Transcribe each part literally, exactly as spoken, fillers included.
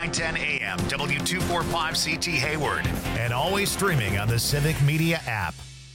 nine ten A M, W two forty-five C T Hayward. And always streaming on the Civic Media app.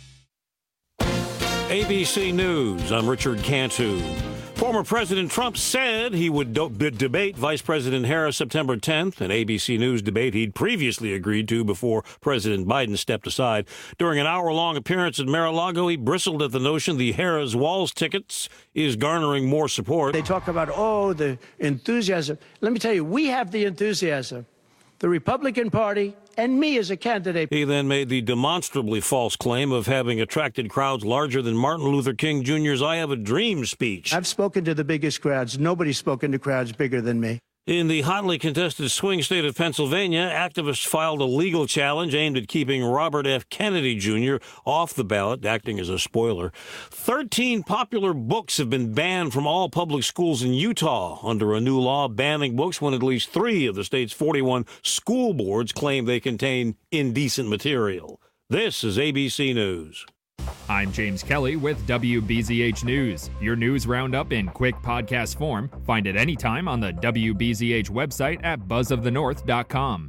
A B C News, I'm Richard Cantu. Former President Trump said he would do- debate Vice President Harris September tenth, an A B C News debate he'd previously agreed to before President Biden stepped aside. During an hour-long appearance at Mar-a-Lago, he bristled at the notion the Harris-Walz tickets is garnering more support. They talk about, oh, the enthusiasm. Let me tell you, we have the enthusiasm. The Republican Party and me as a candidate. He then made the demonstrably false claim of having attracted crowds larger than Martin Luther King Junior's I Have a Dream speech. I've spoken to the biggest crowds. Nobody's spoken to crowds bigger than me. In the hotly contested swing state of Pennsylvania, activists filed a legal challenge aimed at keeping Robert F. Kennedy Junior off the ballot, acting as a spoiler. Thirteen popular books have been banned from all public schools in Utah under a new law banning books when at least three of the state's forty-one school boards claim they contain indecent material. This is A B C News. I'm James Kelly with W B Z H News, your news roundup in quick podcast form. Find it anytime on the W B Z H website at buzz of the north dot com.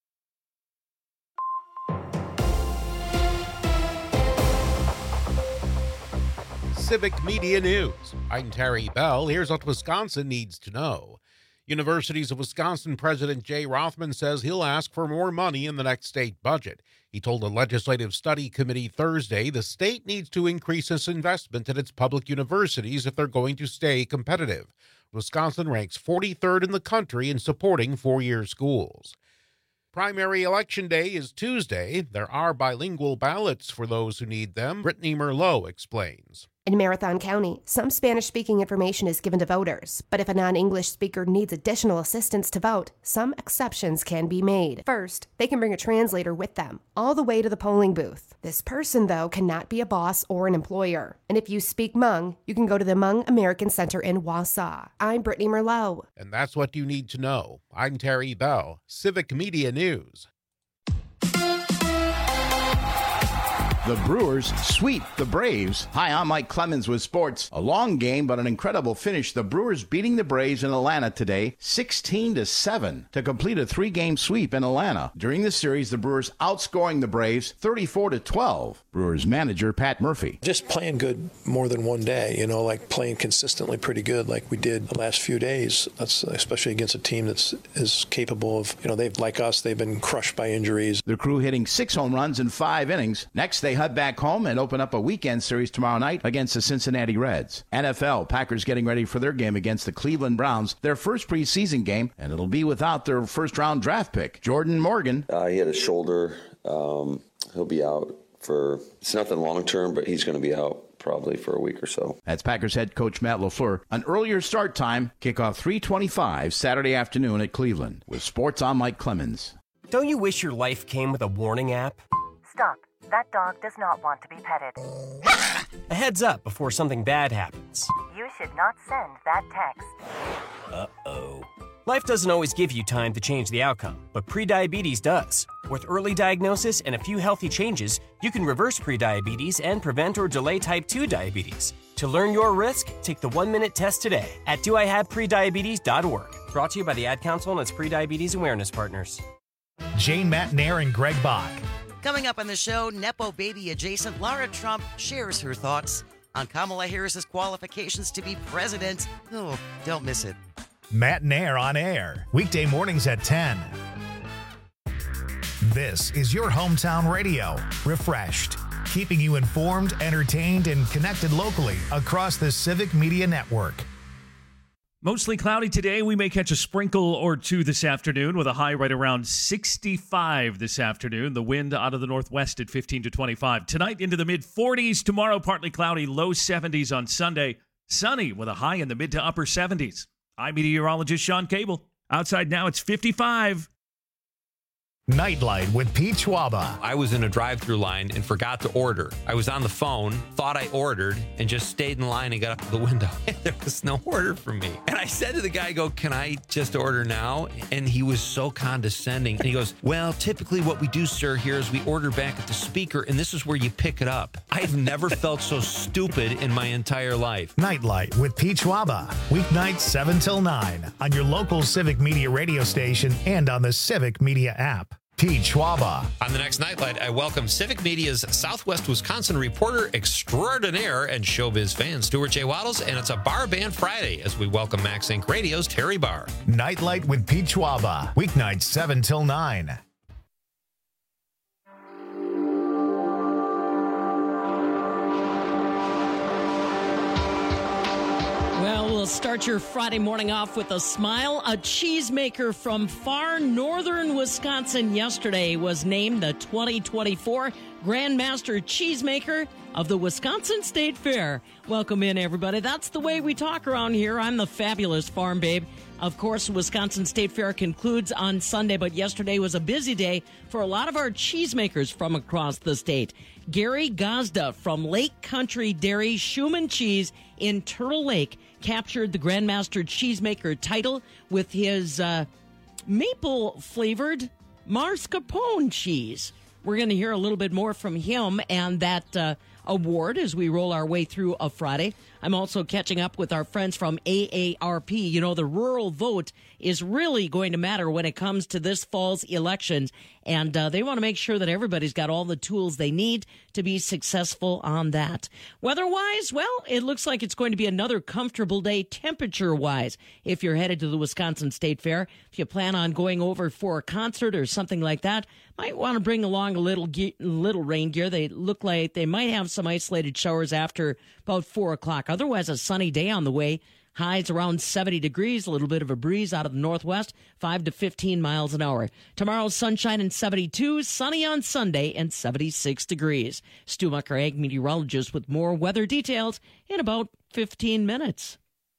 Civic Media News. I'm Terry Bell. Here's what Wisconsin needs to know. Universities of Wisconsin President Jay Rothman says he'll ask for more money in the next state budget. He told a legislative study committee Thursday the state needs to increase its investment in its public universities if they're going to stay competitive. Wisconsin ranks forty-third in the country in supporting four-year schools. Primary election day is Tuesday. There are bilingual ballots for those who need them. Brittany Merlot explains. In Marathon County, some Spanish-speaking information is given to voters, but if a non-English speaker needs additional assistance to vote, some exceptions can be made. First, they can bring a translator with them, all the way to the polling booth. This person, though, cannot be a boss or an employer. And if you speak Hmong, you can go to the Hmong American Center in Wausau. I'm Brittany Merlot. And that's what you need to know. I'm Terry Bell, Civic Media News. The Brewers sweep the Braves. Hi, I'm Mike Clemens with sports. A long game, but an incredible finish. The Brewers beating the Braves in Atlanta today, sixteen to seven, to complete a three-game sweep in Atlanta. During the series, the Brewers outscoring the Braves thirty-four to twelve. Brewers manager Pat Murphy. Just playing good more than one day, you know, like playing consistently pretty good like we did the last few days. That's especially against a team that's is capable of, you know, they've like us, they've been crushed by injuries. The Crew hitting six home runs in five innings. Next, they head back home and open up a weekend series tomorrow night against the Cincinnati Reds. N F L, Packers getting ready for their game against the Cleveland Browns, their first preseason game, and it'll be without their first-round draft pick, Jordan Morgan. Uh, he had a shoulder. Um, he'll be out for, it's nothing long-term, but he's going to be out probably for a week or so. That's Packers head coach Matt LaFleur. An earlier start time, kickoff three twenty-five Saturday afternoon at Cleveland. With sports, I'm Mike Clemens. Don't you wish your life came with a warning app? Stop. That dog does not want to be petted. A heads up before something bad happens. You should not send that text. Uh-oh. Life doesn't always give you time to change the outcome, but prediabetes does. With early diagnosis and a few healthy changes, you can reverse prediabetes and prevent or delay type two diabetes. To learn your risk, take the one-minute test today at do I have prediabetes dot org. Brought to you by the Ad Council and its prediabetes awareness partners. Jane Matnair and Greg Bach. Coming up on the show, Nepo baby adjacent Lara Trump shares her thoughts on Kamala Harris's qualifications to be president. Oh, don't miss it. Matt Nair on air, weekday mornings at ten. This is your hometown radio, refreshed, keeping you informed, entertained, and connected locally across the Civic Media Network. Mostly cloudy today. We may catch a sprinkle or two this afternoon with a high right around sixty-five this afternoon. The wind out of the northwest at fifteen to twenty-five. Tonight into the mid forties. Tomorrow partly cloudy, low seventies on Sunday. Sunny with a high in the mid to upper seventies. I'm meteorologist Sean Cable. Outside now it's fifty-five. Nightlight with Pete Schwaba. I was in a drive-thru line and forgot to order. I was on the phone, thought I ordered, and just stayed in line and got up to the window. There was no order for me. And I said to the guy, I go, can I just order now? And he was so condescending. And he goes, well, typically what we do, sir, here is we order back at the speaker, and this is where you pick it up. I've never felt so stupid in my entire life. Nightlight with Pete Schwaba. Weeknights seven till nine on your local Civic Media radio station and on the Civic Media app. Pete Schwaba. On the next Nightlight, I welcome Civic Media's Southwest Wisconsin reporter extraordinaire and showbiz fan, Stuart J. Waddles, and it's a Bar Band Friday as we welcome Max Incorporated. Radio's Terry Barr. Nightlight with Pete Schwaba. Weeknights seven till nine. Well, we'll start your Friday morning off with a smile. A cheesemaker from far northern Wisconsin yesterday was named the twenty twenty-four Grandmaster Cheesemaker of the Wisconsin State Fair. Welcome in, everybody. That's the way we talk around here. I'm the fabulous Farm Babe. Of course, Wisconsin State Fair concludes on Sunday, but yesterday was a busy day for a lot of our cheesemakers from across the state. Gary Gazda from Lake Country Dairy Schumann Cheese in Turtle Lake captured the Grandmaster Cheesemaker title with his uh, maple-flavored mascarpone cheese. We're going to hear a little bit more from him and that uh, award as we roll our way through a Friday. I'm also catching up with our friends from A A R P. You know, the rural vote is really going to matter when it comes to this fall's elections, and uh, they want to make sure that everybody's got all the tools they need to be successful on that. Weather-wise, well, it looks like it's going to be another comfortable day temperature-wise if you're headed to the Wisconsin State Fair. If you plan on going over for a concert or something like that, might want to bring along a little ge- little rain gear. They look like they might have some isolated showers after about four o'clock. Otherwise, a sunny day on the way. Highs around seventy degrees, a little bit of a breeze out of the northwest, five to fifteen miles an hour. Tomorrow, sunshine and seventy-two, sunny on Sunday and seventy-six degrees. Stu Mucker, ag meteorologist, with more weather details in about fifteen minutes.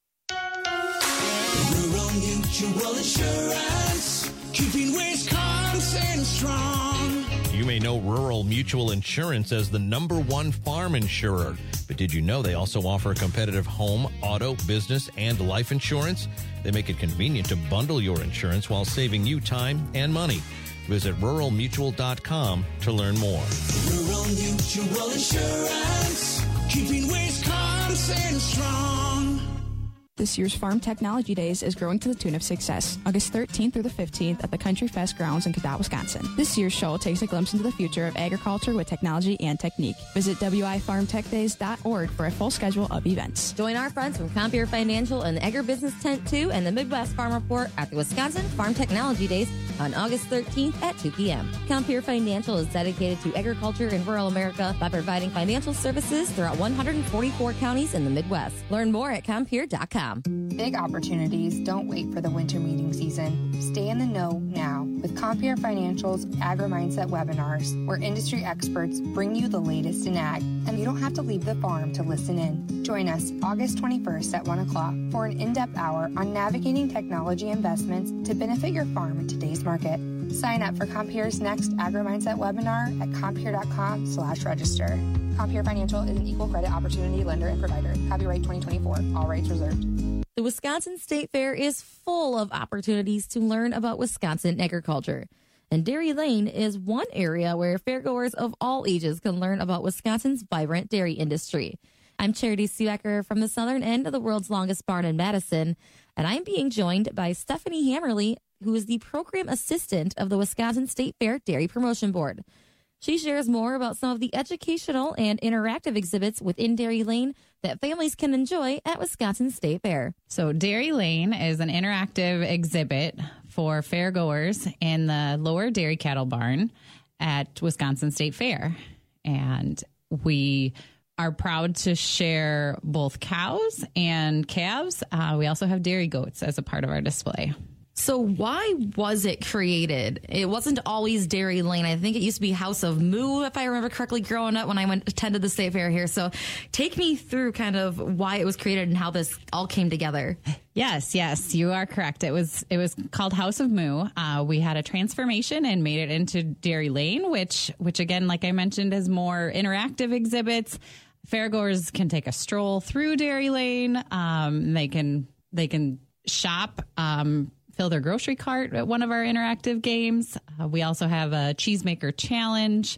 Rural Mutual Insurance, keeping Wisconsin strong. You may know Rural Mutual Insurance as the number one farm insurer. But did you know they also offer a competitive home, auto, business, and life insurance? They make it convenient to bundle your insurance while saving you time and money. Visit rural mutual dot com to learn more. Rural Mutual Insurance, keeping Wisconsin strong. This year's Farm Technology Days is growing to the tune of success. August thirteenth through the fifteenth at the Country Fest grounds in Cadott, Wisconsin. This year's show takes a glimpse into the future of agriculture with technology and technique. Visit w i farm tech days dot org for a full schedule of events. Join our friends from Compeer Financial and the Agribusiness Tent two and the Midwest Farm Report at the Wisconsin Farm Technology Days on August thirteenth at two p.m. Compeer Financial is dedicated to agriculture in rural America by providing financial services throughout one hundred forty-four counties in the Midwest. Learn more at compeer dot com. Big opportunities don't wait for the winter meeting season. Stay in the know now with Compeer Financial's Agri-Mindset webinars, where industry experts bring you the latest in ag, and you don't have to leave the farm to listen in. Join us August twenty-first at one o'clock for an in-depth hour on navigating technology investments to benefit your farm in today's market. Sign up for Compeer's next Agri-Mindset webinar at compeer dot com slash register. Compeer Financial is an equal credit opportunity lender and provider. Copyright twenty twenty-four. All rights reserved. The Wisconsin State Fair is full of opportunities to learn about Wisconsin agriculture. And Dairy Lane is one area where fairgoers of all ages can learn about Wisconsin's vibrant dairy industry. I'm Charity Suecker from the southern end of the world's longest barn in Madison, and I'm being joined by Stephanie Hammerly, who is the program assistant of the Wisconsin State Fair Dairy Promotion Board. She shares more about some of the educational and interactive exhibits within Dairy Lane that families can enjoy at Wisconsin State Fair. So Dairy Lane is an interactive exhibit for fairgoers in the lower dairy cattle barn at Wisconsin State Fair. And we are proud to share both cows and calves. Uh, we also have dairy goats as a part of our display. So why was it created? It wasn't always Dairy Lane. I think it used to be House of Moo, if I remember correctly, growing up when I went attended the state fair here. So take me through kind of why it was created and how this all came together. Yes, yes, you are correct. It was it was called House of Moo. Uh, we had a transformation and made it into Dairy Lane, which which again, like I mentioned, is more interactive exhibits. Fairgoers can take a stroll through Dairy Lane. Um, they can they can shop. Um, fill their grocery cart at one of our interactive games. Uh, we also have a cheesemaker challenge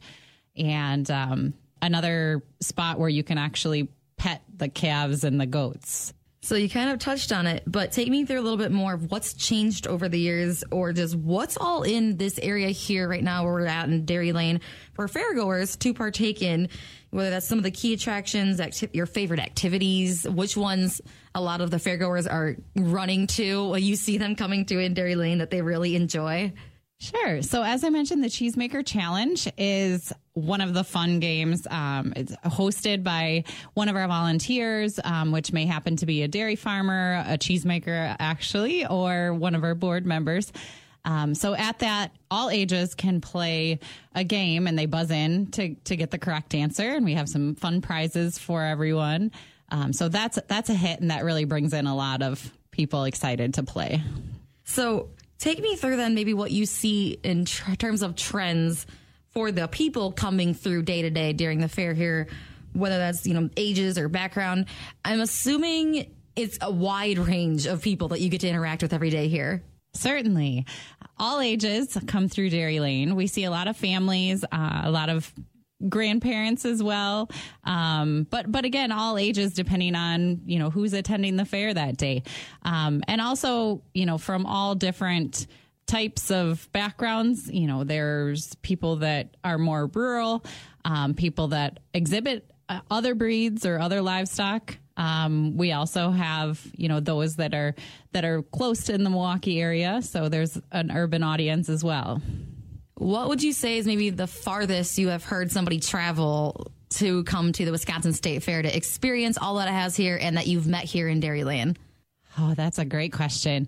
and um, another spot where you can actually pet the calves and the goats. So you kind of touched on it, but take me through a little bit more of what's changed over the years, or just what's all in this area here right now where we're at in Dairy Lane for fairgoers to partake in, whether that's some of the key attractions, acti- your favorite activities, which ones a lot of the fairgoers are running to when you see them coming to in Dairy Lane that they really enjoy. Sure. So as I mentioned, the Cheesemaker Challenge is one of the fun games. Um, it's hosted by one of our volunteers, um, which may happen to be a dairy farmer, a cheesemaker, actually, or one of our board members. Um, so at that, all ages can play a game and they buzz in to, to get the correct answer. And we have some fun prizes for everyone. Um, so that's that's a hit, and that really brings in a lot of people excited to play. So take me through then maybe what you see in tr- terms of trends for the people coming through day to day during the fair here, whether that's, you know, ages or background. I'm assuming it's a wide range of people that you get to interact with every day here. Certainly. All ages come through Dairy Lane. We see a lot of families, uh, a lot of grandparents as well. Um, but, but again, all ages, depending on, you know, who's attending the fair that day. Um, and also, you know, from all different types of backgrounds. You know, there's people that are more rural, um, people that exhibit uh, other breeds or other livestock. Um, we also have, you know, those that are that are close to in the Milwaukee area. So there's an urban audience as well. What would you say is maybe the farthest you have heard somebody travel to come to the Wisconsin State Fair to experience all that it has here and that you've met here in Dairy Lane? Oh, that's a great question.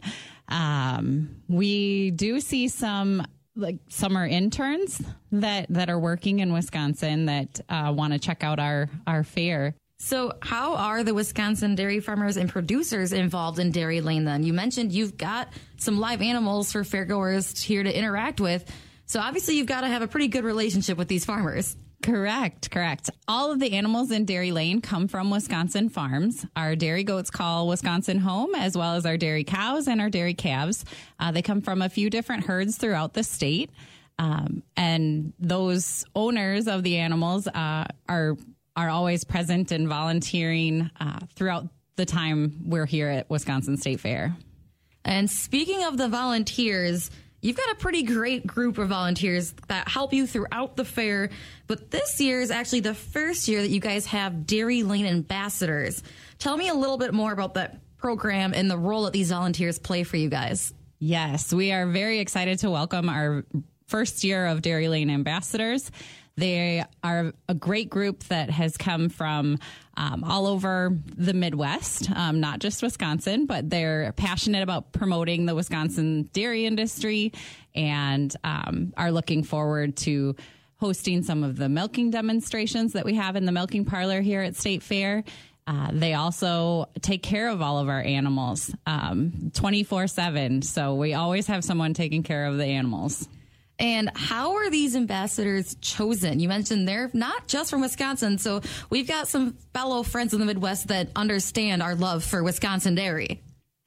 Um, we do see some like summer interns that, that are working in Wisconsin that uh, want to check out our, our fair. So how are the Wisconsin dairy farmers and producers involved in Dairy Lane then? You mentioned you've got some live animals for fairgoers here to interact with. So obviously you've got to have a pretty good relationship with these farmers. Correct, correct. All of the animals in Dairy Lane come from Wisconsin farms. Our dairy goats call Wisconsin home, as well as our dairy cows and our dairy calves. Uh, they come from a few different herds throughout the state. Um, and those owners of the animals uh, are are always present and volunteering uh, throughout the time we're here at Wisconsin State Fair. And speaking of the volunteers, you've got a pretty great group of volunteers that help you throughout the fair. But this year is actually the first year that you guys have Dairy Lane ambassadors. Tell me a little bit more about that program and the role that these volunteers play for you guys. Yes, we are very excited to welcome our first year of Dairy Lane ambassadors. They are a great group that has come from um, all over the Midwest, um, not just Wisconsin, but they're passionate about promoting the Wisconsin dairy industry and um, are looking forward to hosting some of the milking demonstrations that we have in the milking parlor here at State Fair. Uh, they also take care of all of our animals um, twenty-four seven. So we always have someone taking care of the animals. And how are these ambassadors chosen? You mentioned they're not just from Wisconsin, so we've got some fellow friends in the Midwest that understand our love for Wisconsin dairy.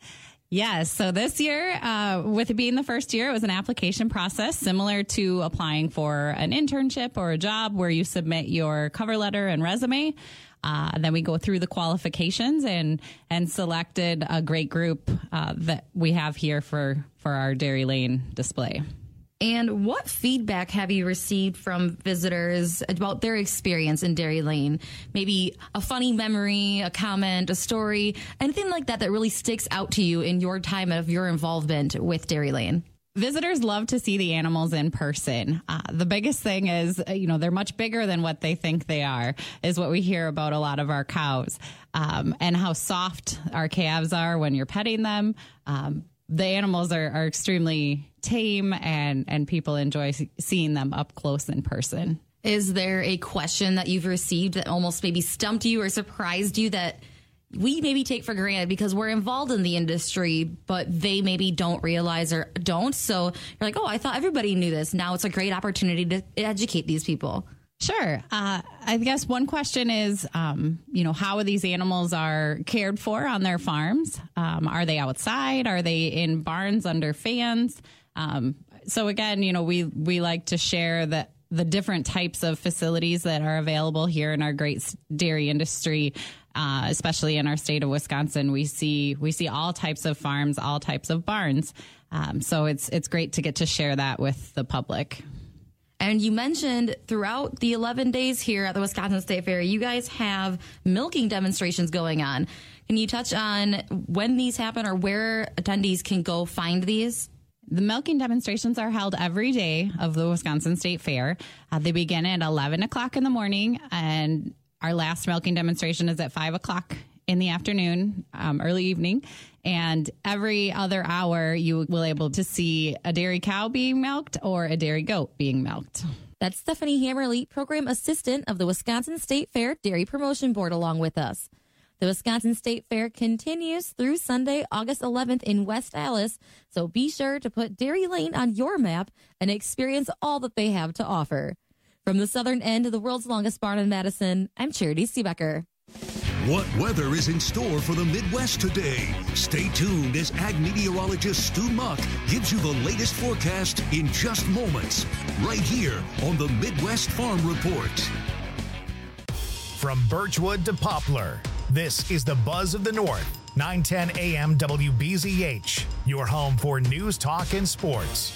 Yes. So this year, uh, with it being the first year, it was an application process similar to applying for an internship or a job where you submit your cover letter and resume. Uh, then we go through the qualifications and and selected a great group uh, that we have here for, for our Dairy Lane display. And what feedback have you received from visitors about their experience in Dairy Lane? Maybe a funny memory, a comment, a story, anything like that that really sticks out to you in your time of your involvement with Dairy Lane? Visitors love to see the animals in person. Uh, the biggest thing is, you know, they're much bigger than what they think they are, is what we hear about a lot of our cows, um, and how soft our calves are when you're petting them. Um, the animals are, are extremely tame, and, and people enjoy seeing them up close in person. Is there a question that you've received that almost maybe stumped you or surprised you that we maybe take for granted because we're involved in the industry, but they maybe don't realize or don't? So you're like, oh, I thought everybody knew this. Now it's a great opportunity to educate these people. Sure. Uh, I guess one question is, um, you know, how these animals are cared for on their farms. Um, are they outside? Are they in barns under fans? Um, so again, you know, we, we like to share that the different types of facilities that are available here in our great dairy industry, uh, especially in our state of Wisconsin. We see we see all types of farms, all types of barns. Um, so it's it's great to get to share that with the public. And you mentioned throughout the eleven days here at the Wisconsin State Fair, you guys have milking demonstrations going on. Can you touch on when these happen or where attendees can go find these? The milking demonstrations are held every day of the Wisconsin State Fair. Uh, they begin at eleven o'clock in the morning, and our last milking demonstration is at five o'clock in the afternoon, um, early evening. And every other hour, you will be able to see a dairy cow being milked or a dairy goat being milked. That's Stephanie Hammerly, Program Assistant of the Wisconsin State Fair Dairy Promotion Board, along with us. The Wisconsin State Fair continues through Sunday, August eleventh in West Allis, so be sure to put Dairy Lane on your map and experience all that they have to offer. From the southern end of the world's longest barn in Madison, I'm Charity Seebecker. What weather is in store for the Midwest today? Stay tuned as ag meteorologist Stu Muck gives you the latest forecast in just moments, right here on the Midwest Farm Report. From Birchwood to Poplar, this is the Buzz of the North, nine ten A M W B Z H, your home for news, talk, and sports.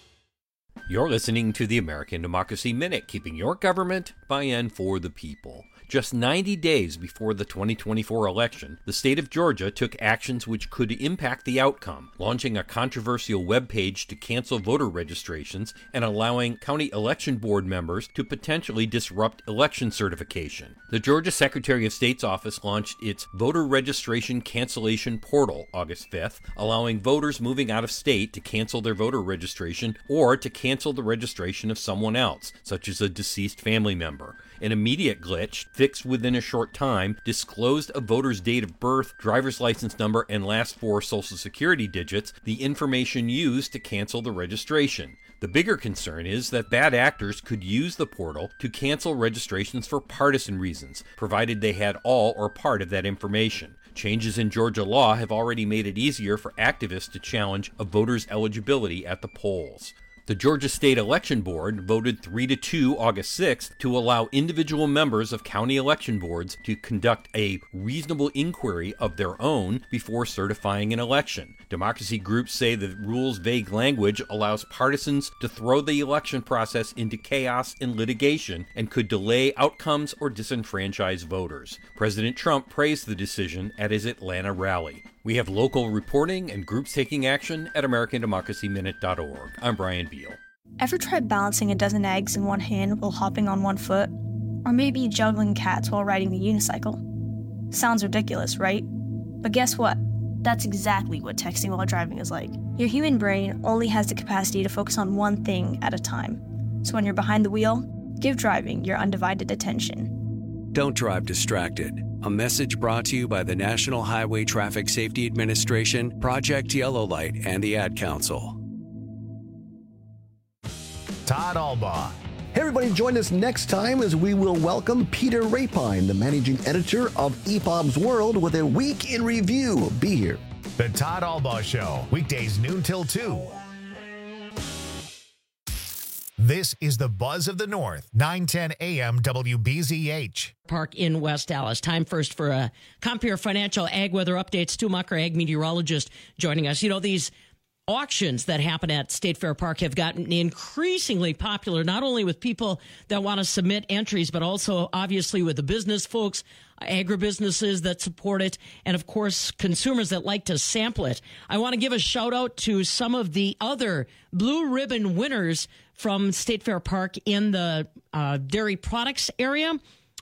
You're listening to the American Democracy Minute, keeping your government by and for the people. Just ninety days before the twenty twenty-four election, the state of Georgia took actions which could impact the outcome, launching a controversial webpage to cancel voter registrations and allowing county election board members to potentially disrupt election certification. The Georgia Secretary of State's office launched its voter registration cancellation portal August fifth, allowing voters moving out of state to cancel their voter registration or to cancel the registration of someone else, such as a deceased family member. An immediate glitch, fixed within a short time, disclosed a voter's date of birth, driver's license number, and last four social security digits, the information used to cancel the registration. The bigger concern is that bad actors could use the portal to cancel registrations for partisan reasons, provided they had all or part of that information. Changes in Georgia law have already made it easier for activists to challenge a voter's eligibility at the polls. The Georgia State Election Board voted three to two August sixth to allow individual members of county election boards to conduct a reasonable inquiry of their own before certifying an election. Democracy groups say the rule's vague language allows partisans to throw the election process into chaos and litigation and could delay outcomes or disenfranchise voters. President Trump praised the decision at his Atlanta rally. We have local reporting and groups taking action at American Democracy Minute dot org. I'm Brian Beal. Ever tried balancing a dozen eggs in one hand while hopping on one foot? Or maybe juggling cats while riding the unicycle? Sounds ridiculous, right? But guess what? That's exactly what texting while driving is like. Your human brain only has the capacity to focus on one thing at a time. So when you're behind the wheel, give driving your undivided attention. Don't drive distracted. A message brought to you by the National Highway Traffic Safety Administration, Project Yellow Light, and the Ad Council. Todd Albaugh. Hey everybody, join us next time as we will welcome Peter Rapine, the managing editor of E P O B's World, with a week in review. Be here. The Todd Albaugh Show, weekdays noon till two. This is the Buzz of the North, nine ten A M W B Z H. Park in West Allis. Time first for a Compeer Financial Ag Weather Update. Stu Mucker, ag meteorologist, joining us. You know, these auctions that happen at State Fair Park have gotten increasingly popular, not only with people that want to submit entries, but also obviously with the business folks, agribusinesses that support it, and of course, consumers that like to sample it. I want to give a shout out to some of the other blue ribbon winners from State Fair Park in the uh, dairy products area.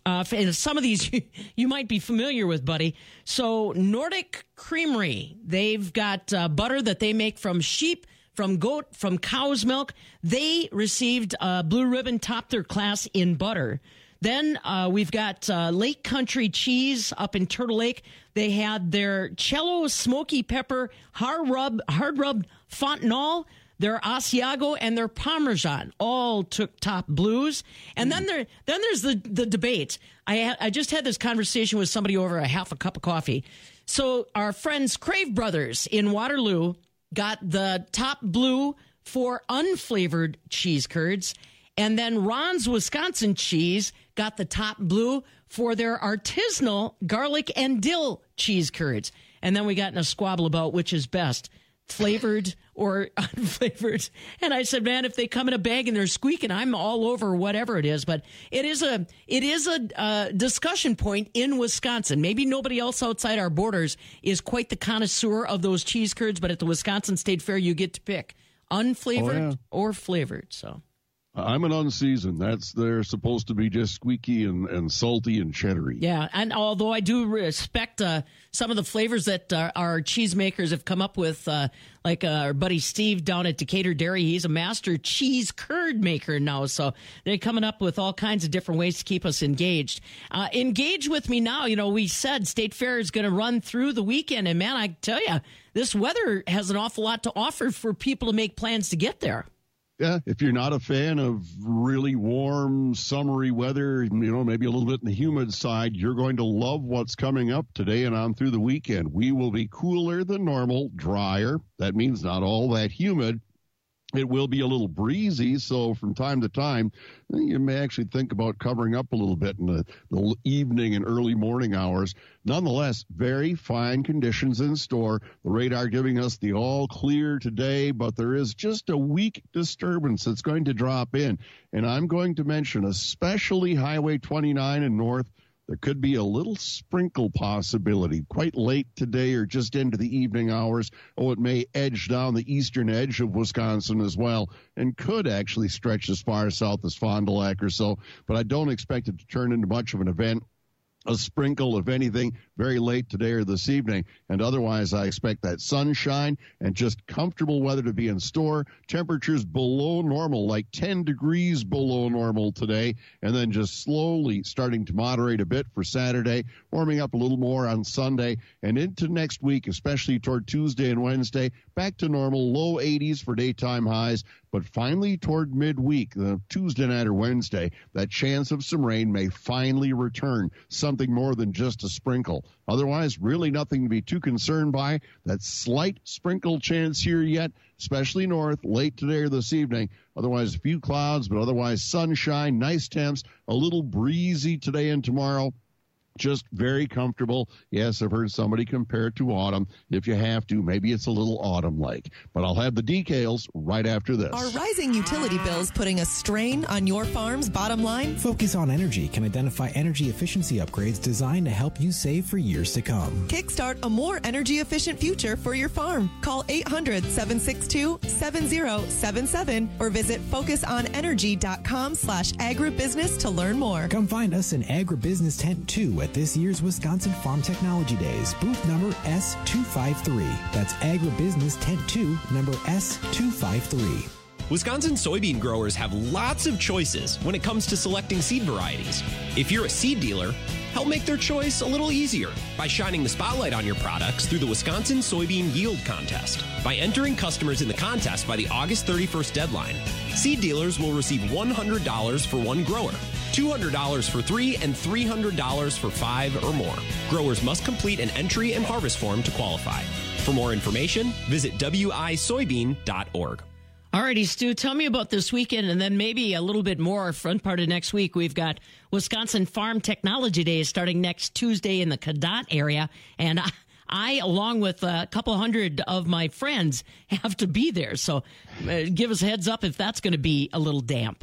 Uh, and some of these you, you might be familiar with, buddy. So Nordic Creamery, they've got uh, butter that they make from sheep, from goat, from cow's milk. They received uh, Blue Ribbon, topped their class in butter. Then uh, we've got uh, Lake Country Cheese up in Turtle Lake. They had their Cello Smoky Pepper hard rub, hard rubbed Fontanelle, their Asiago, and their Parmesan all took top blues. And then there, then there's the the debate. I ha- I just had this conversation with somebody over a half a cup of coffee. So our friends Crave Brothers in Waterloo got the top blue for unflavored cheese curds, and then Ron's Wisconsin Cheese got the top blue for their artisanal garlic and dill cheese curds. And then we got in a squabble about which is best, flavored or unflavored. And I said, man, if they come in a bag and they're squeaking, I'm all over whatever it is. But it is a it is a uh, discussion point in Wisconsin. Maybe nobody else outside our borders is quite the connoisseur of those cheese curds, but at the Wisconsin State Fair, you get to pick unflavored oh, yeah. or flavored. So I'm an unseasoned. That's they're supposed to be just squeaky and, and salty and cheddary. Yeah, and although I do respect uh, some of the flavors that uh, our cheesemakers have come up with, uh, like uh, our buddy Steve down at Decatur Dairy, he's a master cheese curd maker now. So they're coming up with all kinds of different ways to keep us engaged. Uh, engage with me now. You know, we said State Fair is going to run through the weekend, and man, I tell you, this weather has an awful lot to offer for people to make plans to get there. Yeah, if you're not a fan of really warm, summery weather, you know, maybe a little bit in the humid side, you're going to love what's coming up today and on through the weekend. We will be cooler than normal, drier. That means not all that humid. It will be a little breezy, so from time to time, you may actually think about covering up a little bit in the, the evening and early morning hours. Nonetheless, very fine conditions in store. The radar giving us the all clear today, but there is just a weak disturbance that's going to drop in. And I'm going to mention especially Highway twenty-nine and north. There could be a little sprinkle possibility quite late today or just into the evening hours. Oh, it may edge down the eastern edge of Wisconsin as well and could actually stretch as far south as Fond du Lac or so. But I don't expect it to turn into much of an event. A sprinkle, if anything, very late today or this evening. And otherwise, I expect that sunshine and just comfortable weather to be in store. Temperatures below normal, like ten degrees below normal today, and then just slowly starting to moderate a bit for Saturday, warming up a little more on Sunday, and into next week, especially toward Tuesday and Wednesday, back to normal, low eighties for daytime highs. But finally, toward midweek, the Tuesday night or Wednesday, that chance of some rain may finally return, something more than just a sprinkle. Otherwise, really nothing to be too concerned by. That slight sprinkle chance here yet, especially north, late today or this evening. Otherwise, a few clouds, but otherwise sunshine, nice temps, a little breezy today and tomorrow. Just very comfortable. Yes, I've heard somebody compare it to autumn. If you have to, maybe it's a little autumn-like. But I'll have the details right after this. Are rising utility bills putting a strain on your farm's bottom line? Focus on Energy can identify energy efficiency upgrades designed to help you save for years to come. Kickstart a more energy-efficient future for your farm. Call eight hundred, seven six two, seven zero seven seven or visit focusonenergy.com slash agribusiness to learn more. Come find us in Agribusiness Tent two at this year's Wisconsin Farm Technology Days, booth number S two five three. That's Agribusiness Tent two, number S two five three. Wisconsin soybean growers have lots of choices when it comes to selecting seed varieties. If you're a seed dealer, help make their choice a little easier by shining the spotlight on your products through the Wisconsin Soybean Yield Contest. By entering customers in the contest by the August thirty-first deadline, seed dealers will receive one hundred dollars for one grower, two hundred dollars for three, and three hundred dollars for five or more. Growers must complete an entry and harvest form to qualify. For more information, visit w i soybean dot org. Alrighty, Stu, tell me about this weekend and then maybe a little bit more front part of next week. We've got Wisconsin Farm Technology Days starting next Tuesday in the Cadott area. And I, I, along with a couple hundred of my friends, have to be there. So uh, give us a heads up if that's going to be a little damp.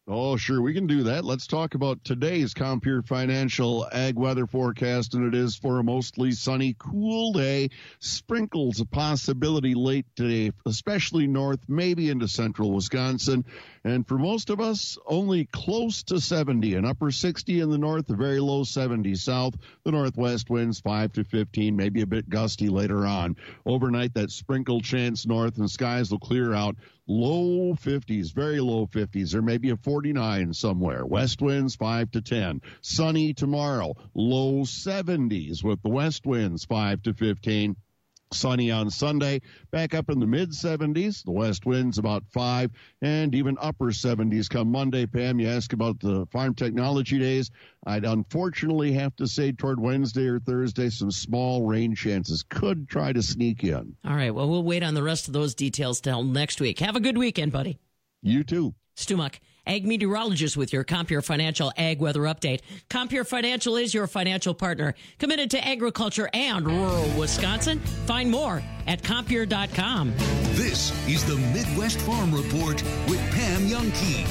Oh, sure, we can do that. Let's talk about today's Compeer Financial Ag weather forecast, and it is for a mostly sunny, cool day. Sprinkles a possibility late today, especially north, maybe into central Wisconsin. And for most of us, only close to seventy, an upper sixty in the north, a very low seventy south. The northwest winds five to fifteen, maybe a bit gusty later on. Overnight, that sprinkle chance north, and skies will clear out. Low fifties, very low fifties. There may be a forty-nine somewhere. West winds five to ten. Sunny tomorrow. Low seventies with the west winds five to fifteen. Sunny on Sunday, back up in the mid-seventies. The west winds about five, and even upper seventies come Monday. Pam, you ask about the farm technology days. I'd unfortunately have to say toward Wednesday or Thursday, some small rain chances could try to sneak in. All right, well, we'll wait on the rest of those details till next week. Have a good weekend, buddy. You too. Stu Muck, ag meteorologist with your Compeer Financial Ag Weather Update. Compeer Financial is your financial partner, committed to agriculture and rural Wisconsin. Find more at Compeer dot com. This is the Midwest Farm Report with Pam Youngkey.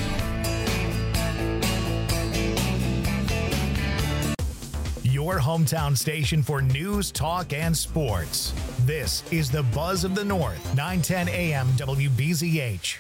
Your hometown station for news, talk, and sports. This is the Buzz of the North, nine ten A M W B Z H.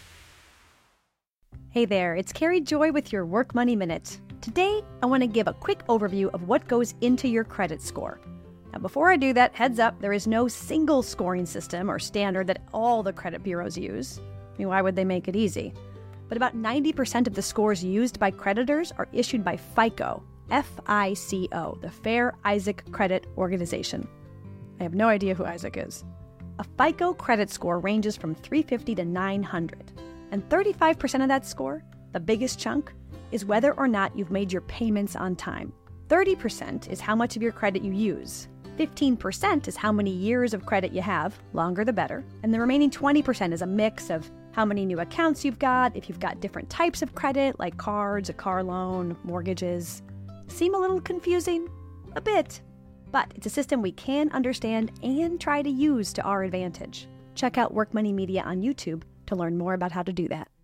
Hey there, it's Carrie Joy with your Work Money Minute. Today, I want to give a quick overview of what goes into your credit score. Now, before I do that, heads up, there is no single scoring system or standard that all the credit bureaus use. I mean, why would they make it easy? But about ninety percent of the scores used by creditors are issued by FICO, F I C O, the Fair Isaac Credit Organization. I have no idea who Isaac is. A FICO credit score ranges from three fifty to nine hundred. And thirty-five percent of that score, the biggest chunk, is whether or not you've made your payments on time. thirty percent is how much of your credit you use. fifteen percent is how many years of credit you have, longer the better. And the remaining twenty percent is a mix of how many new accounts you've got, if you've got different types of credit, like cards, a car loan, mortgages. Seem a little confusing? A bit. But it's a system we can understand and try to use to our advantage. Check out Work Money Media on YouTube to learn more about how to do that.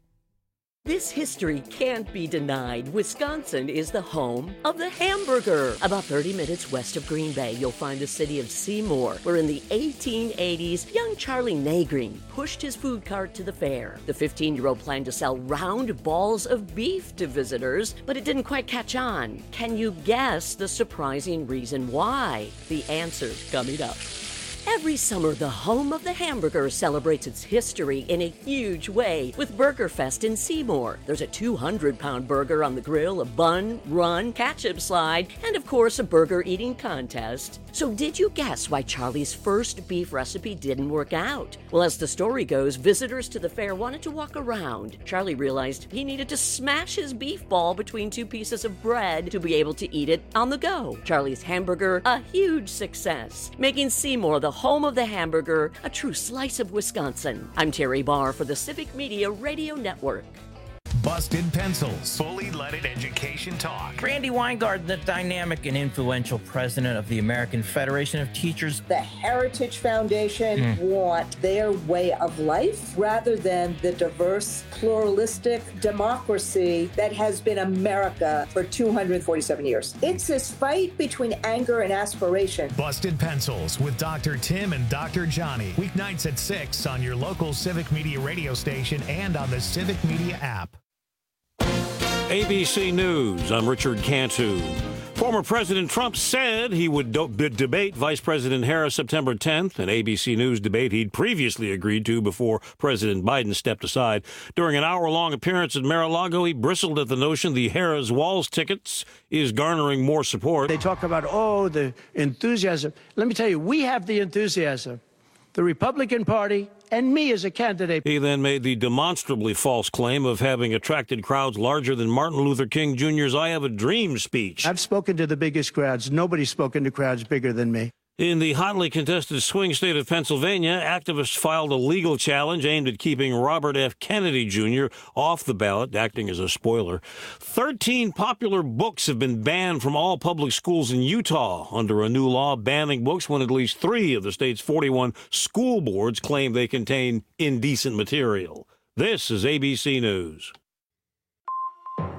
This history can't be denied. Wisconsin is the home of the hamburger. About thirty minutes west of Green Bay, you'll find the city of Seymour, where in the eighteen eighties, young Charlie Nagreen pushed his food cart to the fair. The fifteen-year-old planned to sell round balls of beef to visitors, but it didn't quite catch on. Can you guess the surprising reason why? The answer's coming up. Every summer, the home of the hamburger celebrates its history in a huge way with Burger Fest in Seymour. There's a two hundred pound burger on the grill, a bun, run, ketchup slide, and of course a burger eating contest. So did you guess why Charlie's first beef recipe didn't work out? Well, as the story goes, visitors to the fair wanted to walk around. Charlie realized he needed to smash his beef ball between two pieces of bread to be able to eat it on the go. Charlie's hamburger, a huge success, making Seymour the home of the hamburger, a true slice of Wisconsin. I'm Terry Barr for the Civic Media Radio Network. Busted Pencils, fully leaded education talk. Randy Weingarten, the dynamic and influential president of the American Federation of Teachers. The Heritage Foundation mm. want their way of life rather than the diverse, pluralistic democracy that has been America for two hundred forty-seven years. It's this fight between anger and aspiration. Busted Pencils with Doctor Tim and Doctor Johnny. Weeknights at six on your local Civic Media radio station and on the Civic Media app. A B C News, I'm Richard Cantu. Former President Trump said he would do- debate Vice President Harris September tenth, an A B C News debate he'd previously agreed to before President Biden stepped aside. During an hour-long appearance at Mar-a-Lago, he bristled at the notion the Harris-Walz tickets is garnering more support. They talk about, oh, the enthusiasm. Let me tell you, we have the enthusiasm. The Republican Party and me as a candidate. He then made the demonstrably false claim of having attracted crowds larger than Martin Luther King Junior's I Have a Dream speech. I've spoken to the biggest crowds. Nobody's spoken to crowds bigger than me. In the hotly contested swing state of Pennsylvania, activists filed a legal challenge aimed at keeping Robert F. Kennedy Junior off the ballot, acting as a spoiler. Thirteen popular books have been banned from all public schools in Utah under a new law banning books when at least three of the state's forty-one school boards claim they contain indecent material. This is A B C News.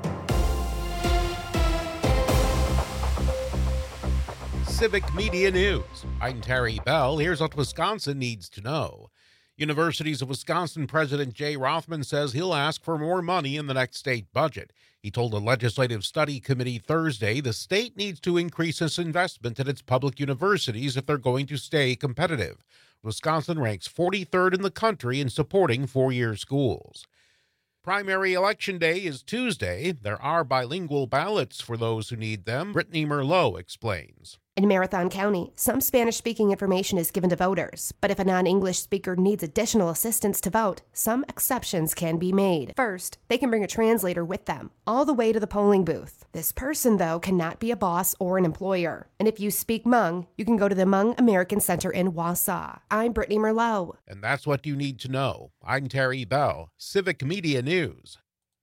Civic Media News. I'm Terry Bell. Here's what Wisconsin needs to know. Universities of Wisconsin President Jay Rothman says he'll ask for more money in the next state budget. He told a legislative study committee Thursday the state needs to increase its investment in its public universities if they're going to stay competitive. Wisconsin ranks forty-third in the country in supporting four-year schools. Primary election day is Tuesday. There are bilingual ballots for those who need them. Brittany Merlot explains. In Marathon County, some Spanish-speaking information is given to voters, but if a non-English speaker needs additional assistance to vote, some exceptions can be made. First, they can bring a translator with them, all the way to the polling booth. This person, though, cannot be a boss or an employer. And if you speak Hmong, you can go to the Hmong American Center in Wausau. I'm Brittany Merlot. And that's what you need to know. I'm Terry Bell, Civic Media News.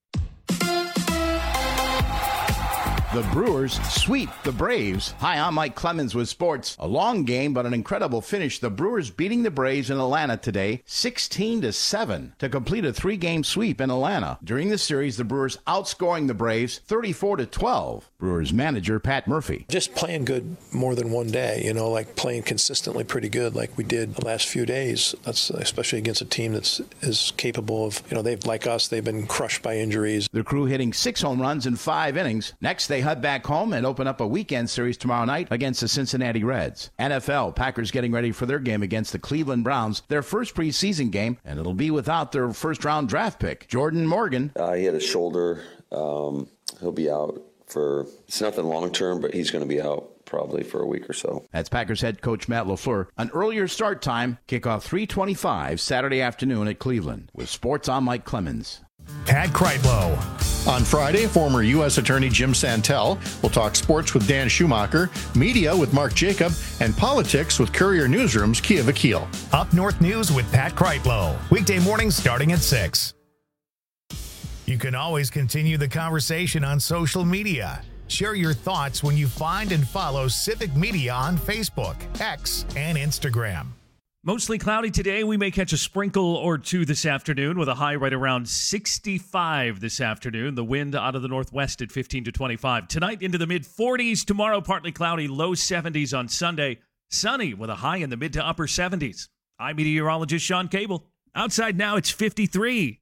The Brewers sweep the Braves. Hi, I'm Mike Clemens with sports. A long game, but an incredible finish. The Brewers beating the Braves in Atlanta today, sixteen to seven, to complete a three-game sweep in Atlanta. During the series, the Brewers outscoring the Braves thirty-four to twelve. Brewers manager Pat Murphy. Just playing good more than one day, you know, like playing consistently pretty good like we did the last few days. That's especially against a team that's is capable of, you know, they've like us, they've been crushed by injuries. The crew hitting six home runs in five innings. Next, they head back home and open up a weekend series tomorrow night against the Cincinnati Reds. N F L, Packers getting ready for their game against the Cleveland Browns, their first preseason game, and it'll be without their first-round draft pick, Jordan Morgan. Uh, he had a shoulder. Um, he'll be out for, it's nothing long-term, but he's going to be out probably for a week or so. That's Packers head coach Matt LaFleur. An earlier start time, kickoff three twenty-five Saturday afternoon at Cleveland. With sports, I'm Mike Clemens. Pat Kreitlow. On Friday, former U S Attorney Jim Santel will talk sports with Dan Schumacher, media with Mark Jacob, and politics with Courier Newsroom's Kia Vakil. Up North News with Pat Kreitlow. Weekday mornings starting at six. You can always continue the conversation on social media. Share your thoughts when you find and follow Civic Media on Facebook, X, and Instagram. Mostly cloudy today. We may catch a sprinkle or two this afternoon with a high right around sixty-five this afternoon. The wind out of the northwest at fifteen to twenty-five. Tonight into the mid forties. Tomorrow partly cloudy, low seventies on Sunday. Sunny with a high in the mid to upper seventies. I'm meteorologist Sean Cable. Outside now it's fifty-three.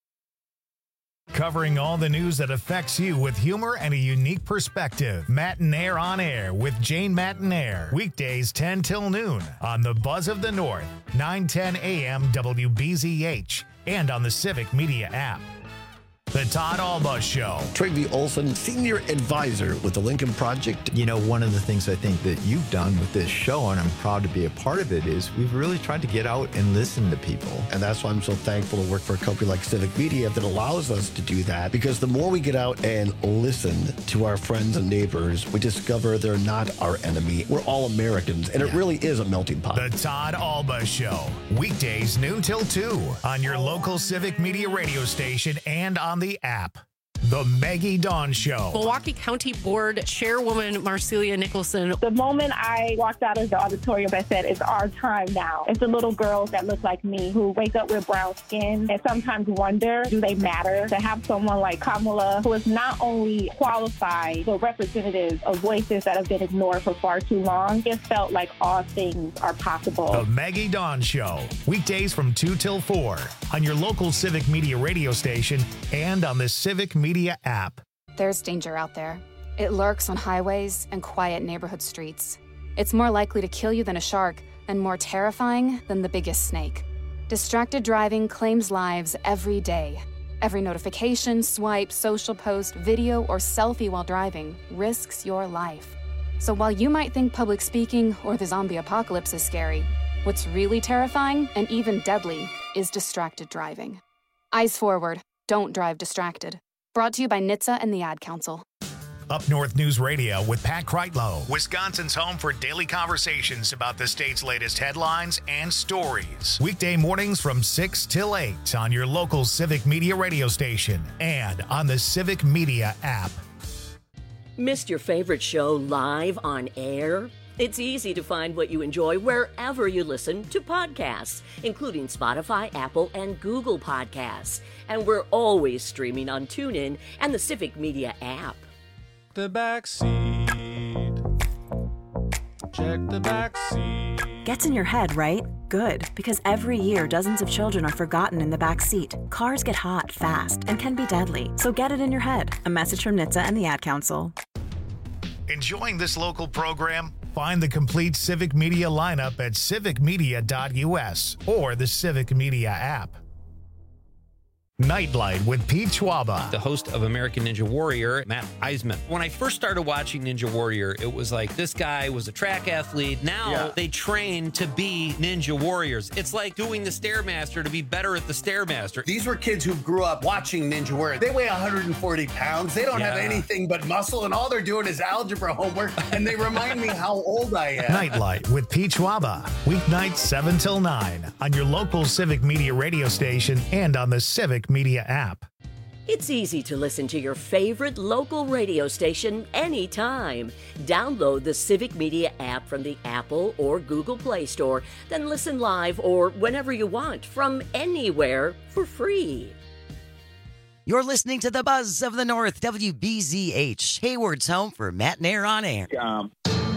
Covering all the news that affects you with humor and a unique perspective. Matinaire on Air with Jane Matinaire. Weekdays ten till noon on the Buzz of the North, nine ten a.m. W B Z H, and on the Civic Media app. The Todd Alba Show. Trygve Olson, Senior Advisor with the Lincoln Project. You know, one of the things I think that you've done with this show, and I'm proud to be a part of it, is we've really tried to get out and listen to people. And that's why I'm so thankful to work for a company like Civic Media that allows us to do that. Because the more we get out and listen to our friends and neighbors, we discover they're not our enemy. We're all Americans, and yeah. It really is a melting pot. The Todd Alba Show. Weekdays noon till two on your local Civic Media radio station and on the app. The Maggie Dawn Show. Milwaukee County Board Chairwoman Marcelia Nicholson. The moment I walked out of the auditorium, I said, it's our time now. It's the little girls that look like me who wake up with brown skin and sometimes wonder, do they matter? To have someone like Kamala, who is not only qualified, but representative of voices that have been ignored for far too long, it felt like all things are possible. The Maggie Dawn Show. Weekdays from two till four on your local Civic Media radio station and on the Civic Media Media app. There's danger out there. It lurks on highways and quiet neighborhood streets. It's more likely to kill you than a shark and more terrifying than the biggest snake. Distracted driving claims lives every day. Every notification, swipe, social post, video, or selfie while driving risks your life. So while you might think public speaking or the zombie apocalypse is scary, what's really terrifying and even deadly is distracted driving. Eyes forward. Don't drive distracted. Brought to you by N H T S A and the Ad Council. Up North News Radio with Pat Kreitlow, Wisconsin's home for daily conversations about the state's latest headlines and stories. Weekday mornings from six till eight on your local Civic Media radio station and on the Civic Media app. Missed your favorite show live on air? It's easy to find what you enjoy wherever you listen to podcasts, including Spotify, Apple, and Google Podcasts. And we're always streaming on TuneIn and the Civic Media app. The backseat. protect the backseat. Gets in your head, right? Good, because every year dozens of children are forgotten in the back seat. Cars get hot fast and can be deadly, so get it in your head. A message from N H T S A and the Ad Council. Enjoying this local program? Find the complete Civic Media lineup at civic media dot U S or the Civic Media app. Nightlight with Pete Schwaba. The host of American Ninja Warrior, Matt Eisman. When I first started watching Ninja Warrior, it was like this guy was a track athlete. Now yeah. they train to be Ninja Warriors. It's like doing the Stairmaster to be better at the Stairmaster. These were kids who grew up watching Ninja Warrior. They weigh one hundred forty pounds. They don't yeah. have anything but muscle, and all they're doing is algebra homework, and they remind me how old I am. Nightlight with Pete Schwaba. Weeknights seven till nine on your local Civic Media radio station and on the Civic Media app. It's easy to listen to your favorite local radio station anytime. Download the Civic Media app from the Apple or Google Play Store, then listen live or whenever you want from anywhere for free. You're listening to the Buzz of the North, W B Z H, Hayward's home for Matt and Air on Air. Um.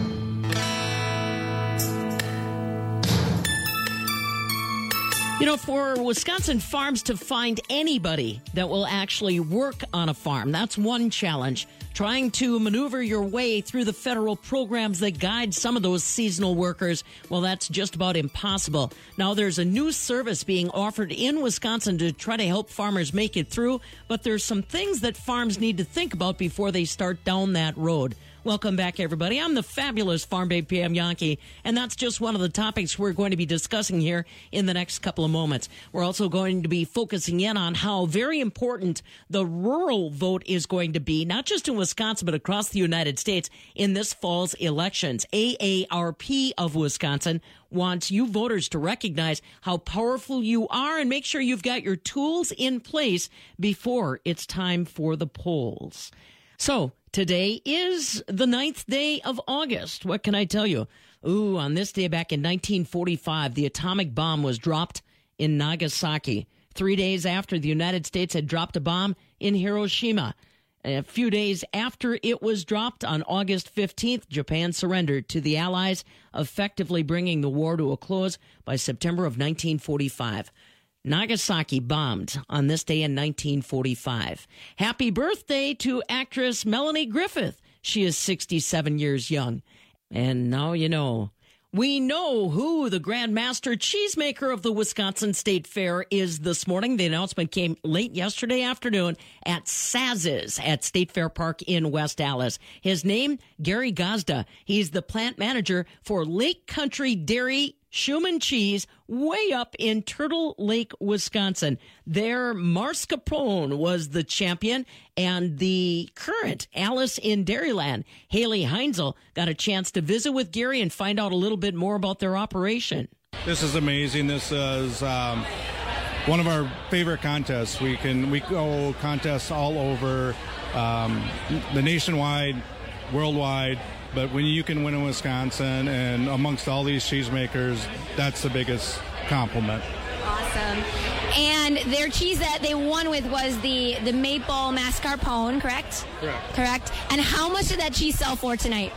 You know, for Wisconsin farms to find anybody that will actually work on a farm, that's one challenge. Trying to maneuver your way through the federal programs that guide some of those seasonal workers, well, that's just about impossible. Now, there's a new service being offered in Wisconsin to try to help farmers make it through, but there's some things that farms need to think about before they start down that road. Welcome back, everybody. I'm the fabulous Farm Babe Pam Yankee, and that's just one of the topics we're going to be discussing here in the next couple of moments. We're also going to be focusing in on how very important the rural vote is going to be, not just in Wisconsin, but across the United States in this fall's elections. A A R P of Wisconsin wants you voters to recognize how powerful you are and make sure you've got your tools in place before it's time for the polls. So, today is the ninth day of August. What can I tell you? Ooh, on this day back in nineteen forty-five, the atomic bomb was dropped in Nagasaki. Three days after the United States had dropped a bomb in Hiroshima. A few days after it was dropped, on August fifteenth, Japan surrendered to the Allies, effectively bringing the war to a close by September of nineteen forty-five. Nagasaki bombed on this day in nineteen forty-five. Happy birthday to actress Melanie Griffith. She is sixty-seven years young. And now you know. We know who the Grand Master Cheesemaker of the Wisconsin State Fair is this morning. The announcement came late yesterday afternoon at Saz's at State Fair Park in West Allis. His name, Gary Gazda. He's the plant manager for Lake Country Dairy Schumann Cheese way up in Turtle Lake, Wisconsin. Their mascarpone was the champion, and the current Alice in Dairyland, Haley Heinzel, got a chance to visit with Gary and find out a little bit more about their operation. This is amazing. This is um, one of our favorite contests. We can we go contests all over um, the nationwide, worldwide. But when you can win in Wisconsin and amongst all these cheesemakers, that's the biggest compliment. Awesome. And their cheese that they won with was the, the maple mascarpone, correct? Correct. Correct. And how much did that cheese sell for tonight?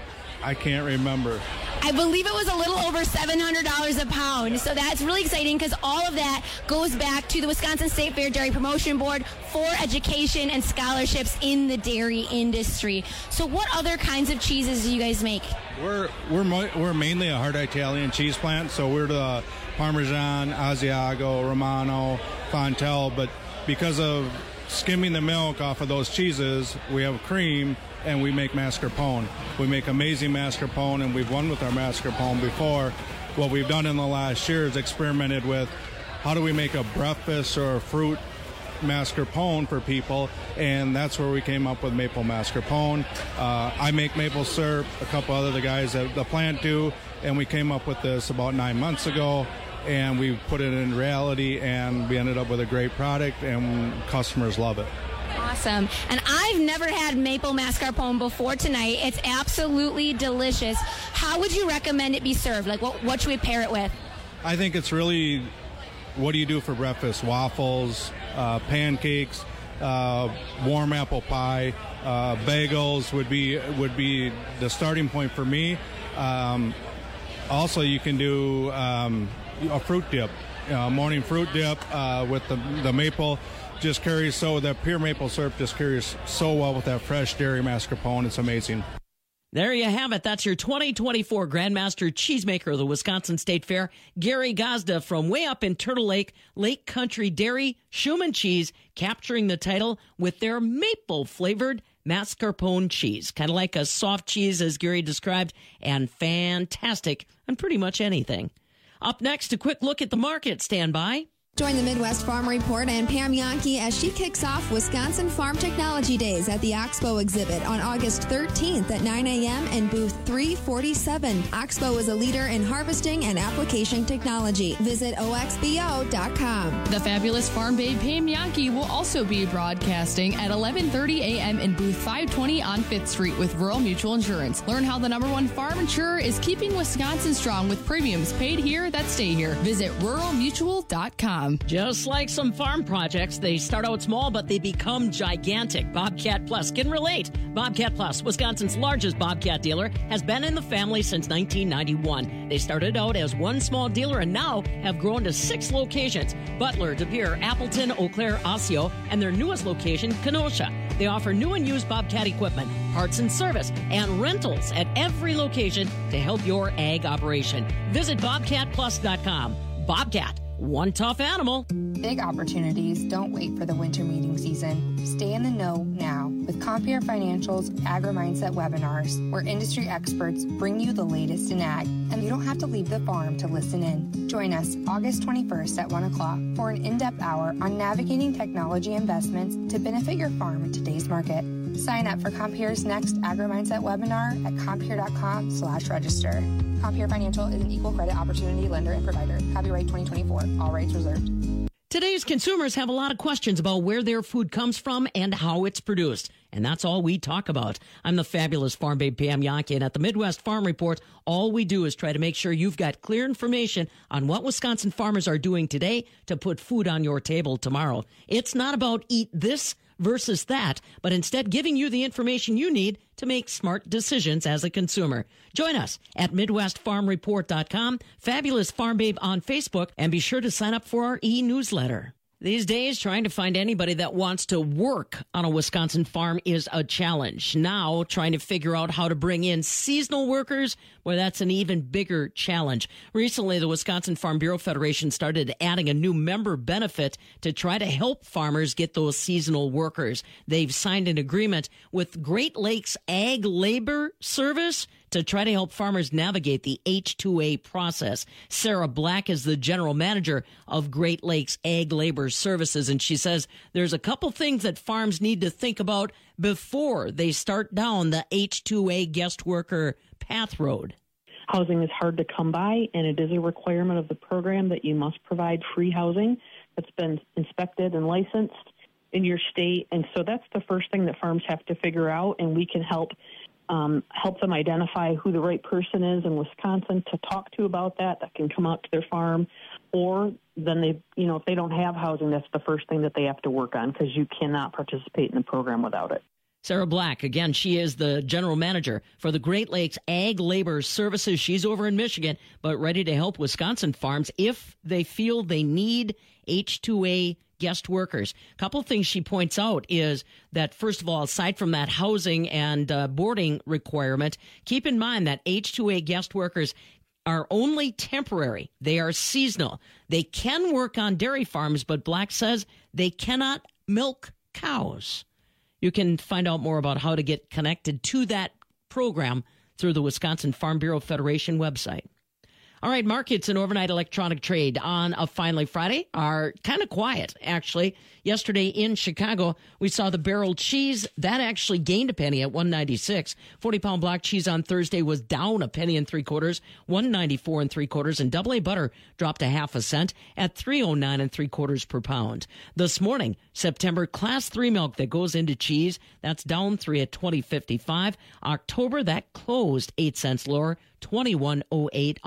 I can't remember. I believe it was a little over seven hundred dollars a pound. So that's really exciting because all of that goes back to the Wisconsin State Fair Dairy Promotion Board for education and scholarships in the dairy industry. So what other kinds of cheeses do you guys make? We're we're mo- we're mainly a hard Italian cheese plant, so we're the Parmesan, Asiago, Romano, Fontel, but because of skimming the milk off of those cheeses, we have cream, and we make mascarpone. We make amazing mascarpone, and we've won with our mascarpone before. What we've done in the last year is experimented with how do we make a breakfast or a fruit mascarpone for people, and that's where we came up with maple mascarpone. Uh, I make maple syrup, a couple other the guys at the plant do, and we came up with this about nine months ago, and we put it in reality, and we ended up with a great product, and customers love it. Awesome. And I've never had maple mascarpone before tonight. It's absolutely delicious. How would you recommend it be served? Like, what, what should we pair it with? I think it's really, what do you do for breakfast? Waffles, uh, pancakes. uh, warm apple pie, uh, bagels would be would be the starting point for me. Um, also, you can do um, a fruit dip, uh, morning fruit dip uh, with the the maple. Just carries so the pure maple syrup just carries so well with that fresh dairy mascarpone. It's amazing. There you have it. That's your twenty twenty-four Grandmaster Cheesemaker of the Wisconsin State Fair, Gary Gazda from way up in Turtle Lake, Lake Country Dairy, Schumann Cheese, capturing the title with their maple-flavored mascarpone cheese. Kind of like a soft cheese, as Gary described, and fantastic on pretty much anything. Up next, a quick look at the market. Stand by. Join the Midwest Farm Report and Pam Yankee as she kicks off Wisconsin Farm Technology Days at the Oxbow exhibit on August thirteenth at nine a.m. in booth three forty-seven. Oxbow is a leader in harvesting and application technology. Visit O X B O dot com. The fabulous Farm Babe Pam Yankee will also be broadcasting at eleven thirty a.m. in booth five twenty on Fifth Street with Rural Mutual Insurance. Learn how the number one farm insurer is keeping Wisconsin strong with premiums paid here that stay here. Visit rural mutual dot com. Just like some farm projects, they start out small, but they become gigantic. Bobcat Plus can relate. Bobcat Plus, Wisconsin's largest Bobcat dealer, has been in the family since nineteen ninety-one. They started out as one small dealer and now have grown to six locations: Butler, De Pere, Appleton, Eau Claire, Osseo, and their newest location, Kenosha. They offer new and used Bobcat equipment, parts and service, and rentals at every location to help your ag operation. Visit bobcat plus dot com. Bobcat. One tough animal. Big opportunities don't wait for the winter meeting season. Stay in the know now with Compere Financial's Agri-Mindset webinars, where industry experts bring you the latest in ag, and you don't have to leave the farm to listen in. Join us August twenty-first at one o'clock for an in-depth hour on navigating technology investments to benefit your farm in today's market. Sign up for Compere's next Agri-Mindset webinar at compere.com slash register. Compere Financial is an equal credit opportunity lender and provider. Copyright twenty twenty-four. All rights reserved. Today's consumers have a lot of questions about where their food comes from and how it's produced. And that's all we talk about. I'm the fabulous Farm Babe Pam Yankee, and at the Midwest Farm Report, all we do is try to make sure you've got clear information on what Wisconsin farmers are doing today to put food on your table tomorrow. It's not about eat this versus that, but instead giving you the information you need to make smart decisions as a consumer. Join us at midwest farm report dot com, Fabulous Farm Babe on Facebook, and be sure to sign up for our e-newsletter. These days, trying to find anybody that wants to work on a Wisconsin farm is a challenge. Now, trying to figure out how to bring in seasonal workers, well, that's an even bigger challenge. Recently, the Wisconsin Farm Bureau Federation started adding a new member benefit to try to help farmers get those seasonal workers. They've signed an agreement with Great Lakes Ag Labor Service to try to help farmers navigate the H two A process. Sarah Black is the general manager of Great Lakes Ag Labor Services, and she says there's a couple things that farms need to think about before they start down the H two A guest worker path road. Housing is hard to come by, and it is a requirement of the program that you must provide free housing that's been inspected and licensed in your state. And so that's the first thing that farms have to figure out, and we can help Um, help them identify who the right person is in Wisconsin to talk to about that, that can come out to their farm. Or then they, you know, if they don't have housing, that's the first thing that they have to work on, because you cannot participate in the program without it. Sarah Black, again, she is the general manager for the Great Lakes Ag Labor Services. She's over in Michigan, but ready to help Wisconsin farms if they feel they need H two A guest workers. A couple of things she points out is that, first of all, aside from that housing and uh, boarding requirement, keep in mind that H two A guest workers are only temporary. They are seasonal. They can work on dairy farms, but Black says they cannot milk cows. You can find out more about how to get connected to that program through the Wisconsin Farm Bureau Federation website. All right, markets and overnight electronic trade on a Finally Friday are kind of quiet, actually. Yesterday in Chicago, we saw the barrel cheese. That actually gained a penny at one ninety-six. forty-pound block cheese on Thursday was down a penny and three quarters, one ninety-four and three quarters, and double A butter dropped a half a cent at three oh nine and three quarters per pound. This morning, September class three milk that goes into cheese, that's down three at twenty fifty-five. October, that closed eight cents lower, twenty-one oh eight a hundredweight.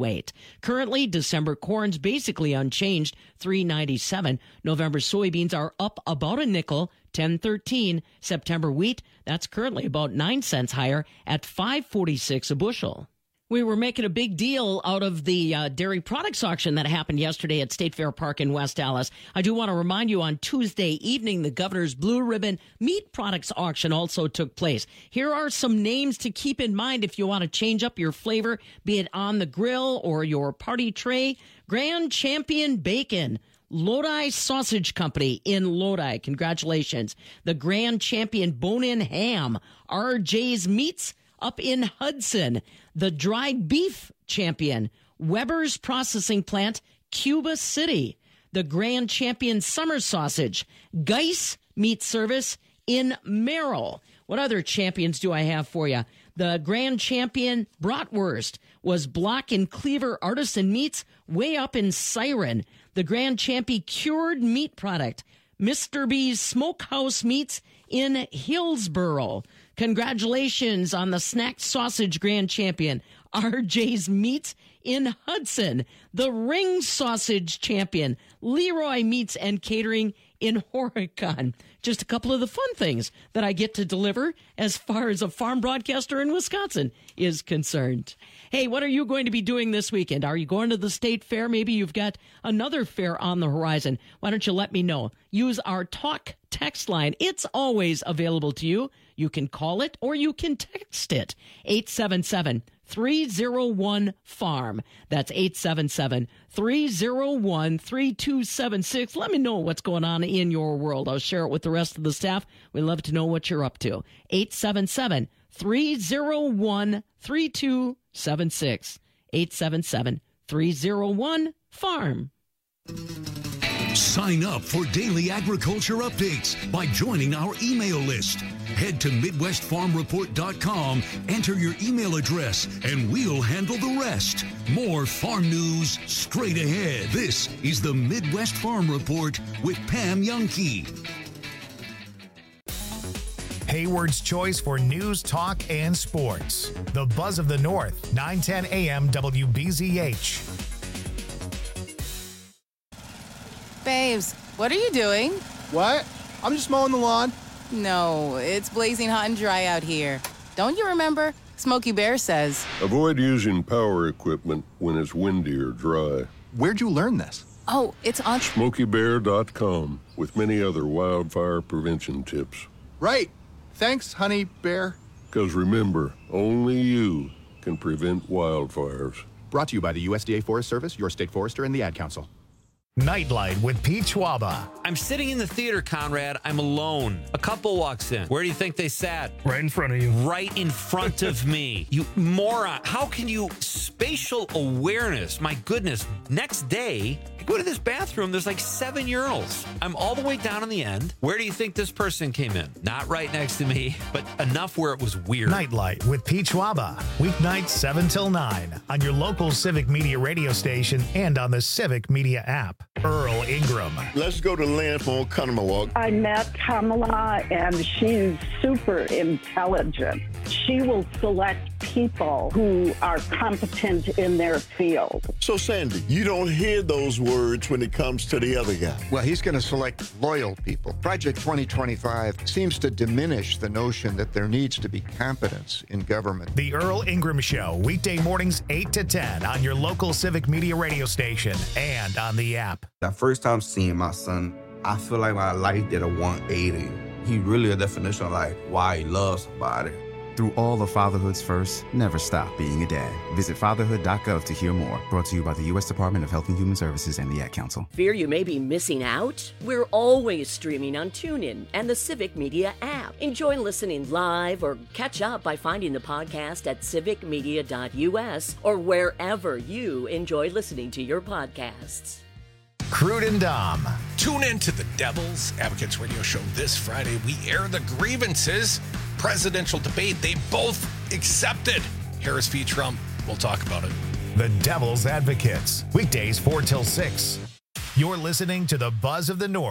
weight. Currently, December corn's basically unchanged, three ninety-seven. November soybeans are up about a nickel, ten thirteen. September wheat, that's currently about nine cents higher at five forty-six a bushel. We were making a big deal out of the uh, dairy products auction that happened yesterday at State Fair Park in West Allis. I do want to remind you on Tuesday evening, the Governor's Blue Ribbon Meat Products Auction also took place. Here are some names to keep in mind if you want to change up your flavor, be it on the grill or your party tray. Grand Champion Bacon. Lodi Sausage Company in Lodi. Congratulations. The Grand Champion Bone-In Ham. R J's Meats up in Hudson. The Dried Beef Champion, Weber's Processing Plant, Cuba City. The Grand Champion Summer Sausage, Geis Meat Service in Merrill. What other champions do I have for you? The Grand Champion Bratwurst was Block and Cleaver Artisan Meats way up in Siren. The Grand Champion Cured Meat Product, Mister B's Smokehouse Meats in Hillsboro. Congratulations on the Snack Sausage Grand Champion, R J's Meats in Hudson. The Ring Sausage Champion, Leroy Meats and Catering in Horicon. Just a couple of the fun things that I get to deliver as far as a farm broadcaster in Wisconsin is concerned. Hey, what are you going to be doing this weekend? Are you going to the state fair? Maybe you've got another fair on the horizon. Why don't you let me know? Use our talk text line. It's always available to you. You can call it or you can text it. eight seven seven, three oh one, farm. That's eight seven seven, three oh one, three two seven six. Let me know what's going on in your world. I'll share it with the rest of the staff. We'd love to know what you're up to. eight seven seven, three oh one, three two seven six. eight seven seven, three oh one, farm. Sign up for daily agriculture updates by joining our email list. Head to Midwest Farm Report dot com, enter your email address, and we'll handle the rest. More farm news straight ahead. This is the Midwest Farm Report with Pam Youngkey. Hayward's choice for news, talk, and sports. The Buzz of the North, nine ten A M W B Z H. Babes, what are you doing? What? I'm just mowing the lawn. No, it's blazing hot and dry out here. Don't you remember? Smokey Bear says. Avoid using power equipment when it's windy or dry. Where'd you learn this? Oh, it's on Smokey Bear dot com with many other wildfire prevention tips. Right. Thanks, honey bear. Because remember, only you can prevent wildfires. Brought to you by the U S D A Forest Service, your state forester, and the Ad Council. Nightlight with Pete Schwaba. I'm sitting in the theater, Conrad. I'm alone. A couple walks in. Where do you think they sat? Right in front of you. Right in front of me. You moron. How can you... Spatial awareness. My goodness. Next day, I go to this bathroom. There's like seven urinals. I'm all the way down in the end. Where do you think this person came in? Not right next to me, but enough where it was weird. Nightlight with Pete Schwaba. Weeknights seven till nine on your local Civic Media radio station and on the Civic Media app. Earl Ingram. Let's go to Lance on Conomowoc. I met Kamala, and she's super intelligent. She will select people who are competent in their field. So, Sandy, you don't hear those words when it comes to the other guy. Well, he's going to select loyal people. Project twenty twenty-five seems to diminish the notion that there needs to be competence in government. The Earl Ingram Show, weekday mornings eight to ten on your local Civic Media radio station and on the app. The first time seeing my son, I feel like my life did a one eighty. He really a definition of like why he loves somebody. Through all of fatherhood's first, never stop being a dad. Visit fatherhood dot gov to hear more. Brought to you by the U S Department of Health and Human Services and the Ad Council. Fear you may be missing out? We're always streaming on TuneIn and the Civic Media app. Enjoy listening live or catch up by finding the podcast at civic media dot u s or wherever you enjoy listening to your podcasts. Crude and Dom. Tune in to the Devil's Advocates Radio Show this Friday. We air the grievances. Presidential debate. They both accepted. Harris v. Trump. We'll talk about it. The Devil's Advocates. Weekdays four till six. You're listening to the Buzz of the North.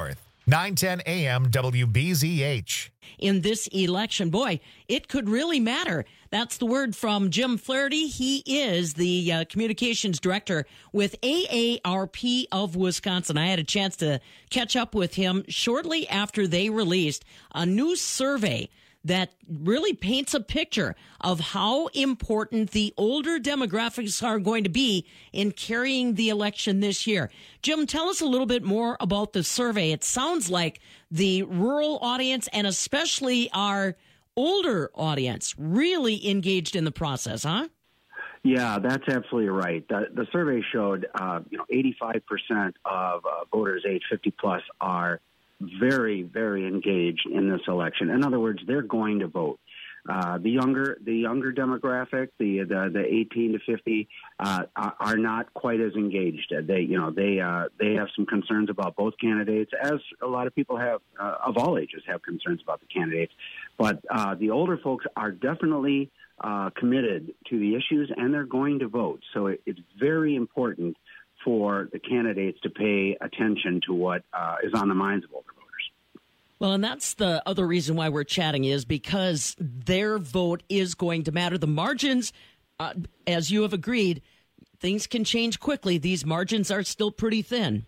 nine ten A M W B Z H. In this election, boy, it could really matter. That's the word from Jim Flaherty. He is the uh, communications director with A A R P of Wisconsin. I had a chance to catch up with him shortly after they released a new survey that really paints a picture of how important the older demographics are going to be in carrying the election this year. Jim, tell us a little bit more about the survey. It sounds like the rural audience and especially our older audience really engaged in the process, huh? Yeah, that's absolutely right. The, the survey showed, uh, you know, eighty-five percent of uh, voters age fifty plus are very, very engaged in this election. In other words, they're going to vote. Uh, the younger, the younger demographic, the the, the eighteen to fifty, uh, are not quite as engaged. They, you know, they uh, they have some concerns about both candidates, as a lot of people have uh, of all ages have concerns about the candidates. But uh, the older folks are definitely uh, committed to the issues, and they're going to vote. So it, it's very important for the candidates to pay attention to what uh, is on the minds of older voters. Well, and that's the other reason why we're chatting, is because their vote is going to matter. The margins, uh, as you have agreed, things can change quickly. These margins are still pretty thin.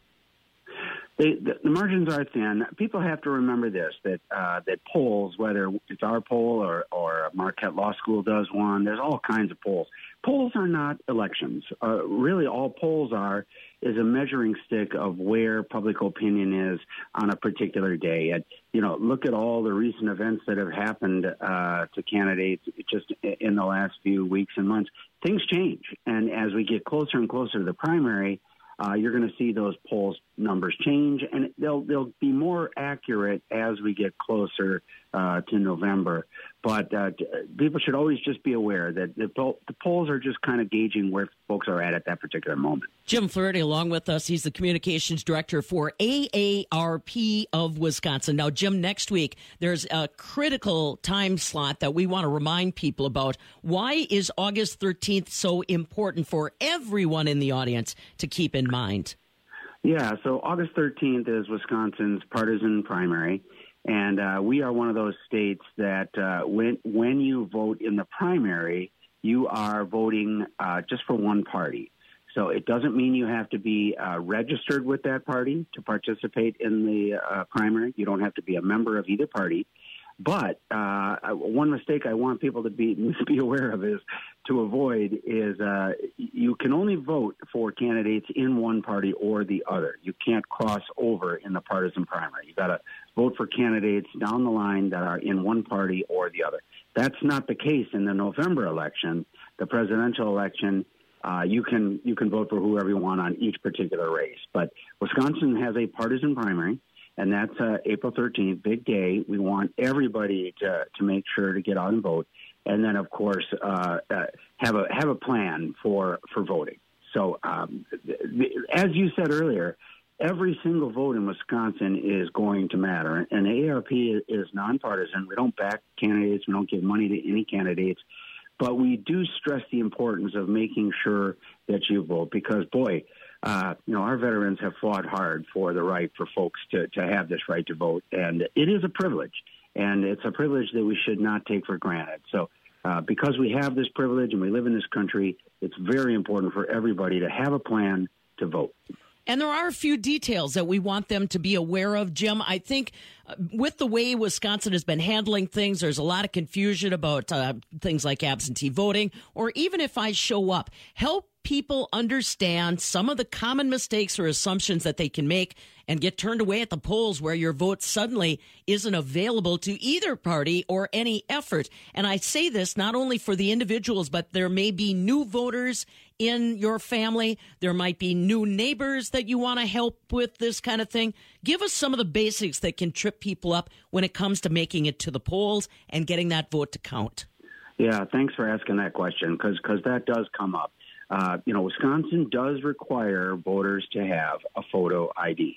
They, the, the margins are thin. People have to remember this, that uh, that polls, whether it's our poll or, or Marquette Law School does one, there's all kinds of polls. Polls are not elections. Uh, really, all polls are is a measuring stick of where public opinion is on a particular day. And, you know, look at all the recent events that have happened uh, to candidates just in the last few weeks and months. Things change. And as we get closer and closer to the primary, Uh, you're going to see those polls numbers change, and they'll they'll be more accurate as we get closer uh, to November. But uh, people should always just be aware that the, poll, the polls are just kind of gauging where folks are at at that particular moment. Jim Flaherty along with us. He's the communications director for A A R P of Wisconsin. Now, Jim, next week, there's a critical time slot that we want to remind people about. Why is August thirteenth so important for everyone in the audience to keep in mind? Yeah, so August thirteenth is Wisconsin's partisan primary. And uh, we are one of those states that uh, when when you vote in the primary, you are voting uh, just for one party. So it doesn't mean you have to be uh, registered with that party to participate in the uh, primary. You don't have to be a member of either party. But uh, one mistake I want people to be to be aware of is to avoid is uh, you can only vote for candidates in one party or the other. You can't cross over in the partisan primary. You got to vote for candidates down the line that are in one party or the other. That's not the case in the November election, the presidential election. Uh, you can you can vote for whoever you want on each particular race. But Wisconsin has a partisan primary. And that's uh, April thirteenth, big day. We want everybody to, to make sure to get out and vote. And then, of course, uh, uh, have a have a plan for, for voting. So um, as you said earlier, every single vote in Wisconsin is going to matter. And A A R P is nonpartisan. We don't back candidates. We don't give money to any candidates. But we do stress the importance of making sure that you vote because, boy, Uh, you know, our veterans have fought hard for the right for folks to, to have this right to vote. And it is a privilege, and it's a privilege that we should not take for granted. So uh, because we have this privilege and we live in this country, it's very important for everybody to have a plan to vote. And there are a few details that we want them to be aware of, Jim. I think uh, with the way Wisconsin has been handling things, there's a lot of confusion about uh, things like absentee voting, or even if I show up, help people understand some of the common mistakes or assumptions that they can make and get turned away at the polls where your vote suddenly isn't available to either party or any effort. And I say this not only for the individuals, but there may be new voters in your family. There might be new neighbors that you want to help with this kind of thing. Give us some of the basics that can trip people up when it comes to making it to the polls and getting that vote to count. Yeah, thanks for asking that question because because that does come up. Uh, you know, Wisconsin does require voters to have a photo I D.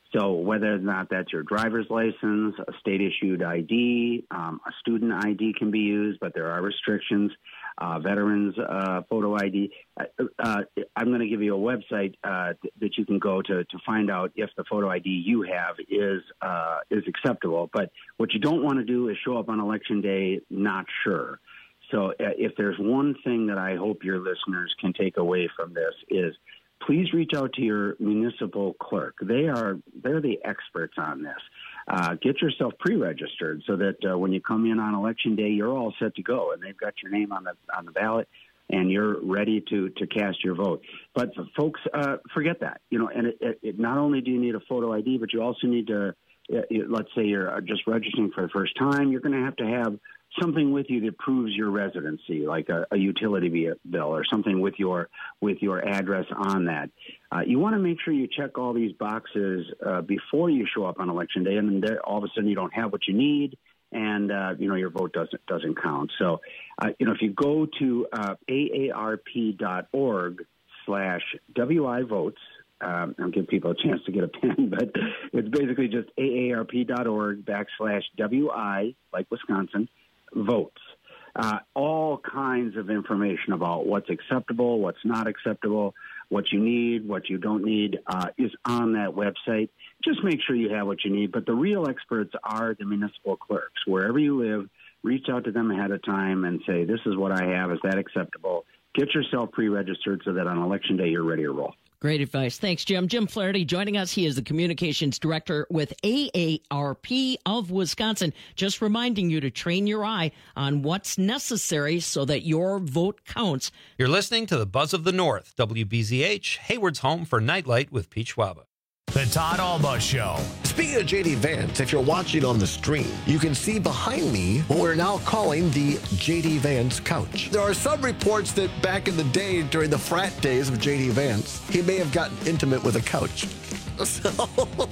So whether or not that's your driver's license, a state-issued I D, um, a student I D can be used, but there are restrictions. Uh, veterans uh, photo I D. Uh, uh, I'm going to give you a website uh, th- that you can go to to find out if the photo I D you have is uh, is acceptable. But what you don't want to do is show up on Election Day not sure. So uh, if there's one thing that I hope your listeners can take away from this is please reach out to your municipal clerk. They are they're the experts on this. Uh, get yourself pre-registered so that uh, when you come in on Election Day, you're all set to go, and they've got your name on the on the ballot, and you're ready to to cast your vote. But folks, uh, forget that. You know, and it, it, it, not only do you need a photo I D, but you also need to. Uh, let's say you're just registering for the first time. You're going to have to have something with you that proves your residency, like a, a utility bill or something with your with your address on that. Uh, you want to make sure you check all these boxes uh, before you show up on Election Day, and then there, all of a sudden you don't have what you need, and uh, you know your vote doesn't doesn't count. So, uh, you know, if you go to uh, A A R P dot org slash W I votes. Um, I'll give people a chance to get a pen, but it's basically just A A R P dot org backslash W I, like Wisconsin, votes. Uh, all kinds of information about what's acceptable, what's not acceptable, what you need, what you don't need uh, is on that website. Just make sure you have what you need. But the real experts are the municipal clerks. Wherever you live, reach out to them ahead of time and say, this is what I have. Is that acceptable? Get yourself pre-registered so that on Election Day you're ready to roll. Great advice. Thanks, Jim. Jim Flaherty joining us. He is the communications director with A A R P of Wisconsin. Just reminding you to train your eye on what's necessary so that your vote counts. You're listening to the Buzz of the North, W B Z H, Hayward's home for Nightlight with Pete Schwaba. The Todd Alba Show. Speaking of J D Vance, if you're watching on the stream, you can see behind me what we're now calling the J D Vance couch. There are some reports that back in the day, during the frat days of J D Vance, he may have gotten intimate with a couch. So...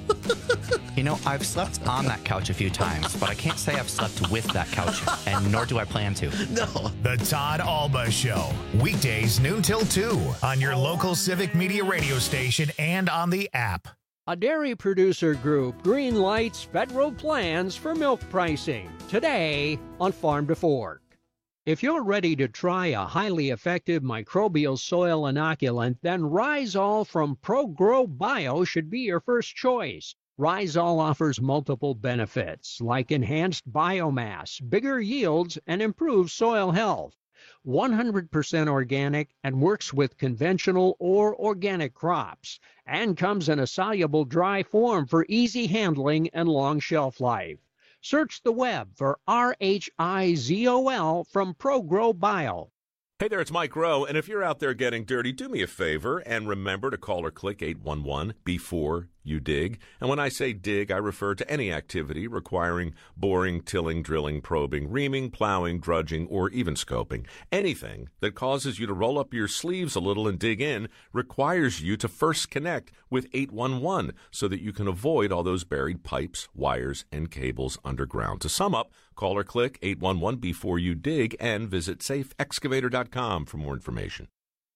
You know, I've slept on that couch a few times, but I can't say I've slept with that couch, and nor do I plan to. No. The Todd Alba Show. Weekdays noon till two on your local Civic Media radio station and on the app. A dairy producer group greenlights federal plans for milk pricing today on Farm to Fork. If you're ready to try a highly effective microbial soil inoculant, then Rhizol from ProGrow Bio should be your first choice. Rhizol offers multiple benefits like enhanced biomass, bigger yields, and improved soil health. one hundred percent organic and works with conventional or organic crops, and comes in a soluble dry form for easy handling and long shelf life. Search the web for R H I Z O L from ProGrow Bio. Hey there, it's Mike Rowe, and if you're out there getting dirty, do me a favor and remember to call or click eight one one before you dig. And when I say dig, I refer to any activity requiring boring, tilling, drilling, probing, reaming, plowing, drudging, or even scoping. Anything that causes you to roll up your sleeves a little and dig in requires you to first connect with eight one one so that you can avoid all those buried pipes, wires, and cables underground. To sum up, call or click eight one one before you dig and visit safe excavator dot com for more information.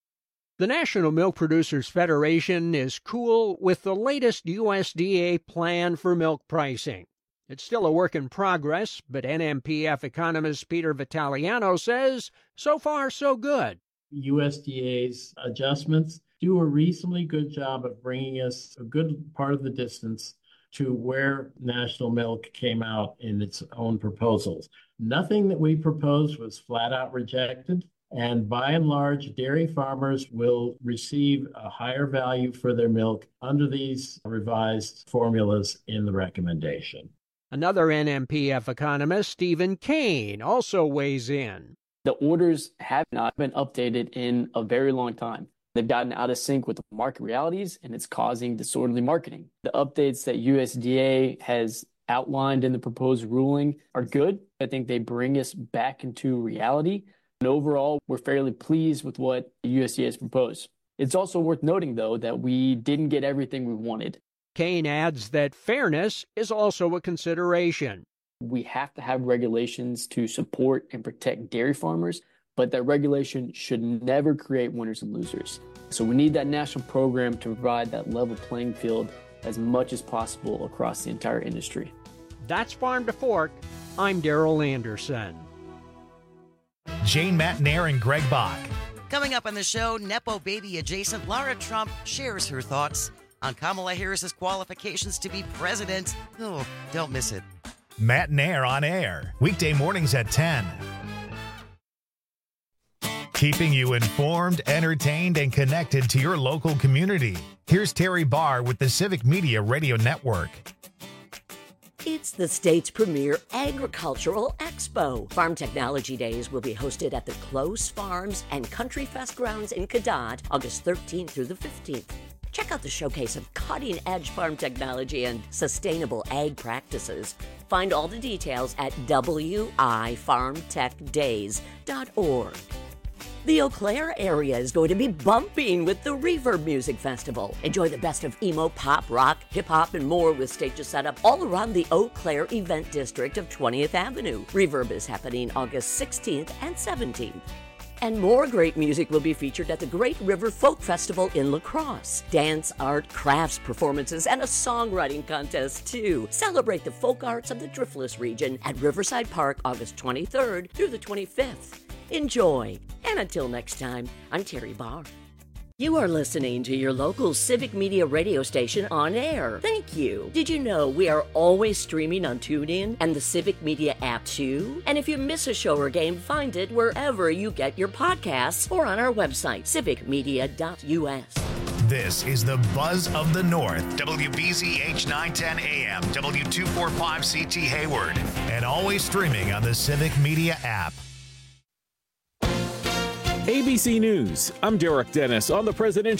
The National Milk Producers Federation is cool with the latest U S D A plan for milk pricing. It's still a work in progress, but N M P F economist Peter Vitaliano says, so far, so good. U S D A's adjustments do a reasonably good job of bringing us a good part of the distance to where National Milk came out in its own proposals. Nothing that we proposed was flat out rejected. And by and large, dairy farmers will receive a higher value for their milk under these revised formulas in the recommendation. Another N M P F economist, Stephen Kane, also weighs in. The orders have not been updated in a very long time. They've gotten out of sync with the market realities, and it's causing disorderly marketing. The updates that U S D A has outlined in the proposed ruling are good. I think they bring us back into reality. And overall, we're fairly pleased with what the U S D A has proposed. It's also worth noting, though, that we didn't get everything we wanted. Kane adds that fairness is also a consideration. We have to have regulations to support and protect dairy farmers, but that regulation should never create winners and losers. So we need that national program to provide that level playing field as much as possible across the entire industry. That's Farm to Fork. I'm Daryl Anderson. Jane Matenaer and Greg Bach. Coming up on the show, Nepo baby adjacent Lara Trump shares her thoughts on Kamala Harris's qualifications to be president. Oh, don't miss it. Matenaer on air, weekday mornings at ten. Keeping you informed, entertained, and connected to your local community. Here's Terry Barr with the Civic Media Radio Network. It's the state's premier agricultural expo. Farm Technology Days will be hosted at the Close Farms and Country Fest grounds in Cadott, August thirteenth through the fifteenth. Check out the showcase of cutting-edge farm technology and sustainable ag practices. Find all the details at w i farm tech days dot org. The Eau Claire area is going to be bumping with the Reverb Music Festival. Enjoy the best of emo, pop, rock, hip-hop, and more with stages set up all around the Eau Claire event district of twentieth Avenue. Reverb is happening August sixteenth and seventeenth. And more great music will be featured at the Great River Folk Festival in La Crosse. Dance, art, crafts, performances, and a songwriting contest, too. Celebrate the folk arts of the Driftless region at Riverside Park August twenty-third through the twenty-fifth. Enjoy. And until next time, I'm Terry Barr. You are listening to your local Civic Media radio station on air. Thank you. Did you know we are always streaming on TuneIn and the Civic Media app too? And if you miss a show or game, find it wherever you get your podcasts or on our website, civic media dot u s. This is the Buzz of the North, W B Z H nine ten A M, W two forty-five C T Hayward, and always streaming on the Civic Media app. A B C News, I'm Derek Dennis on the presidential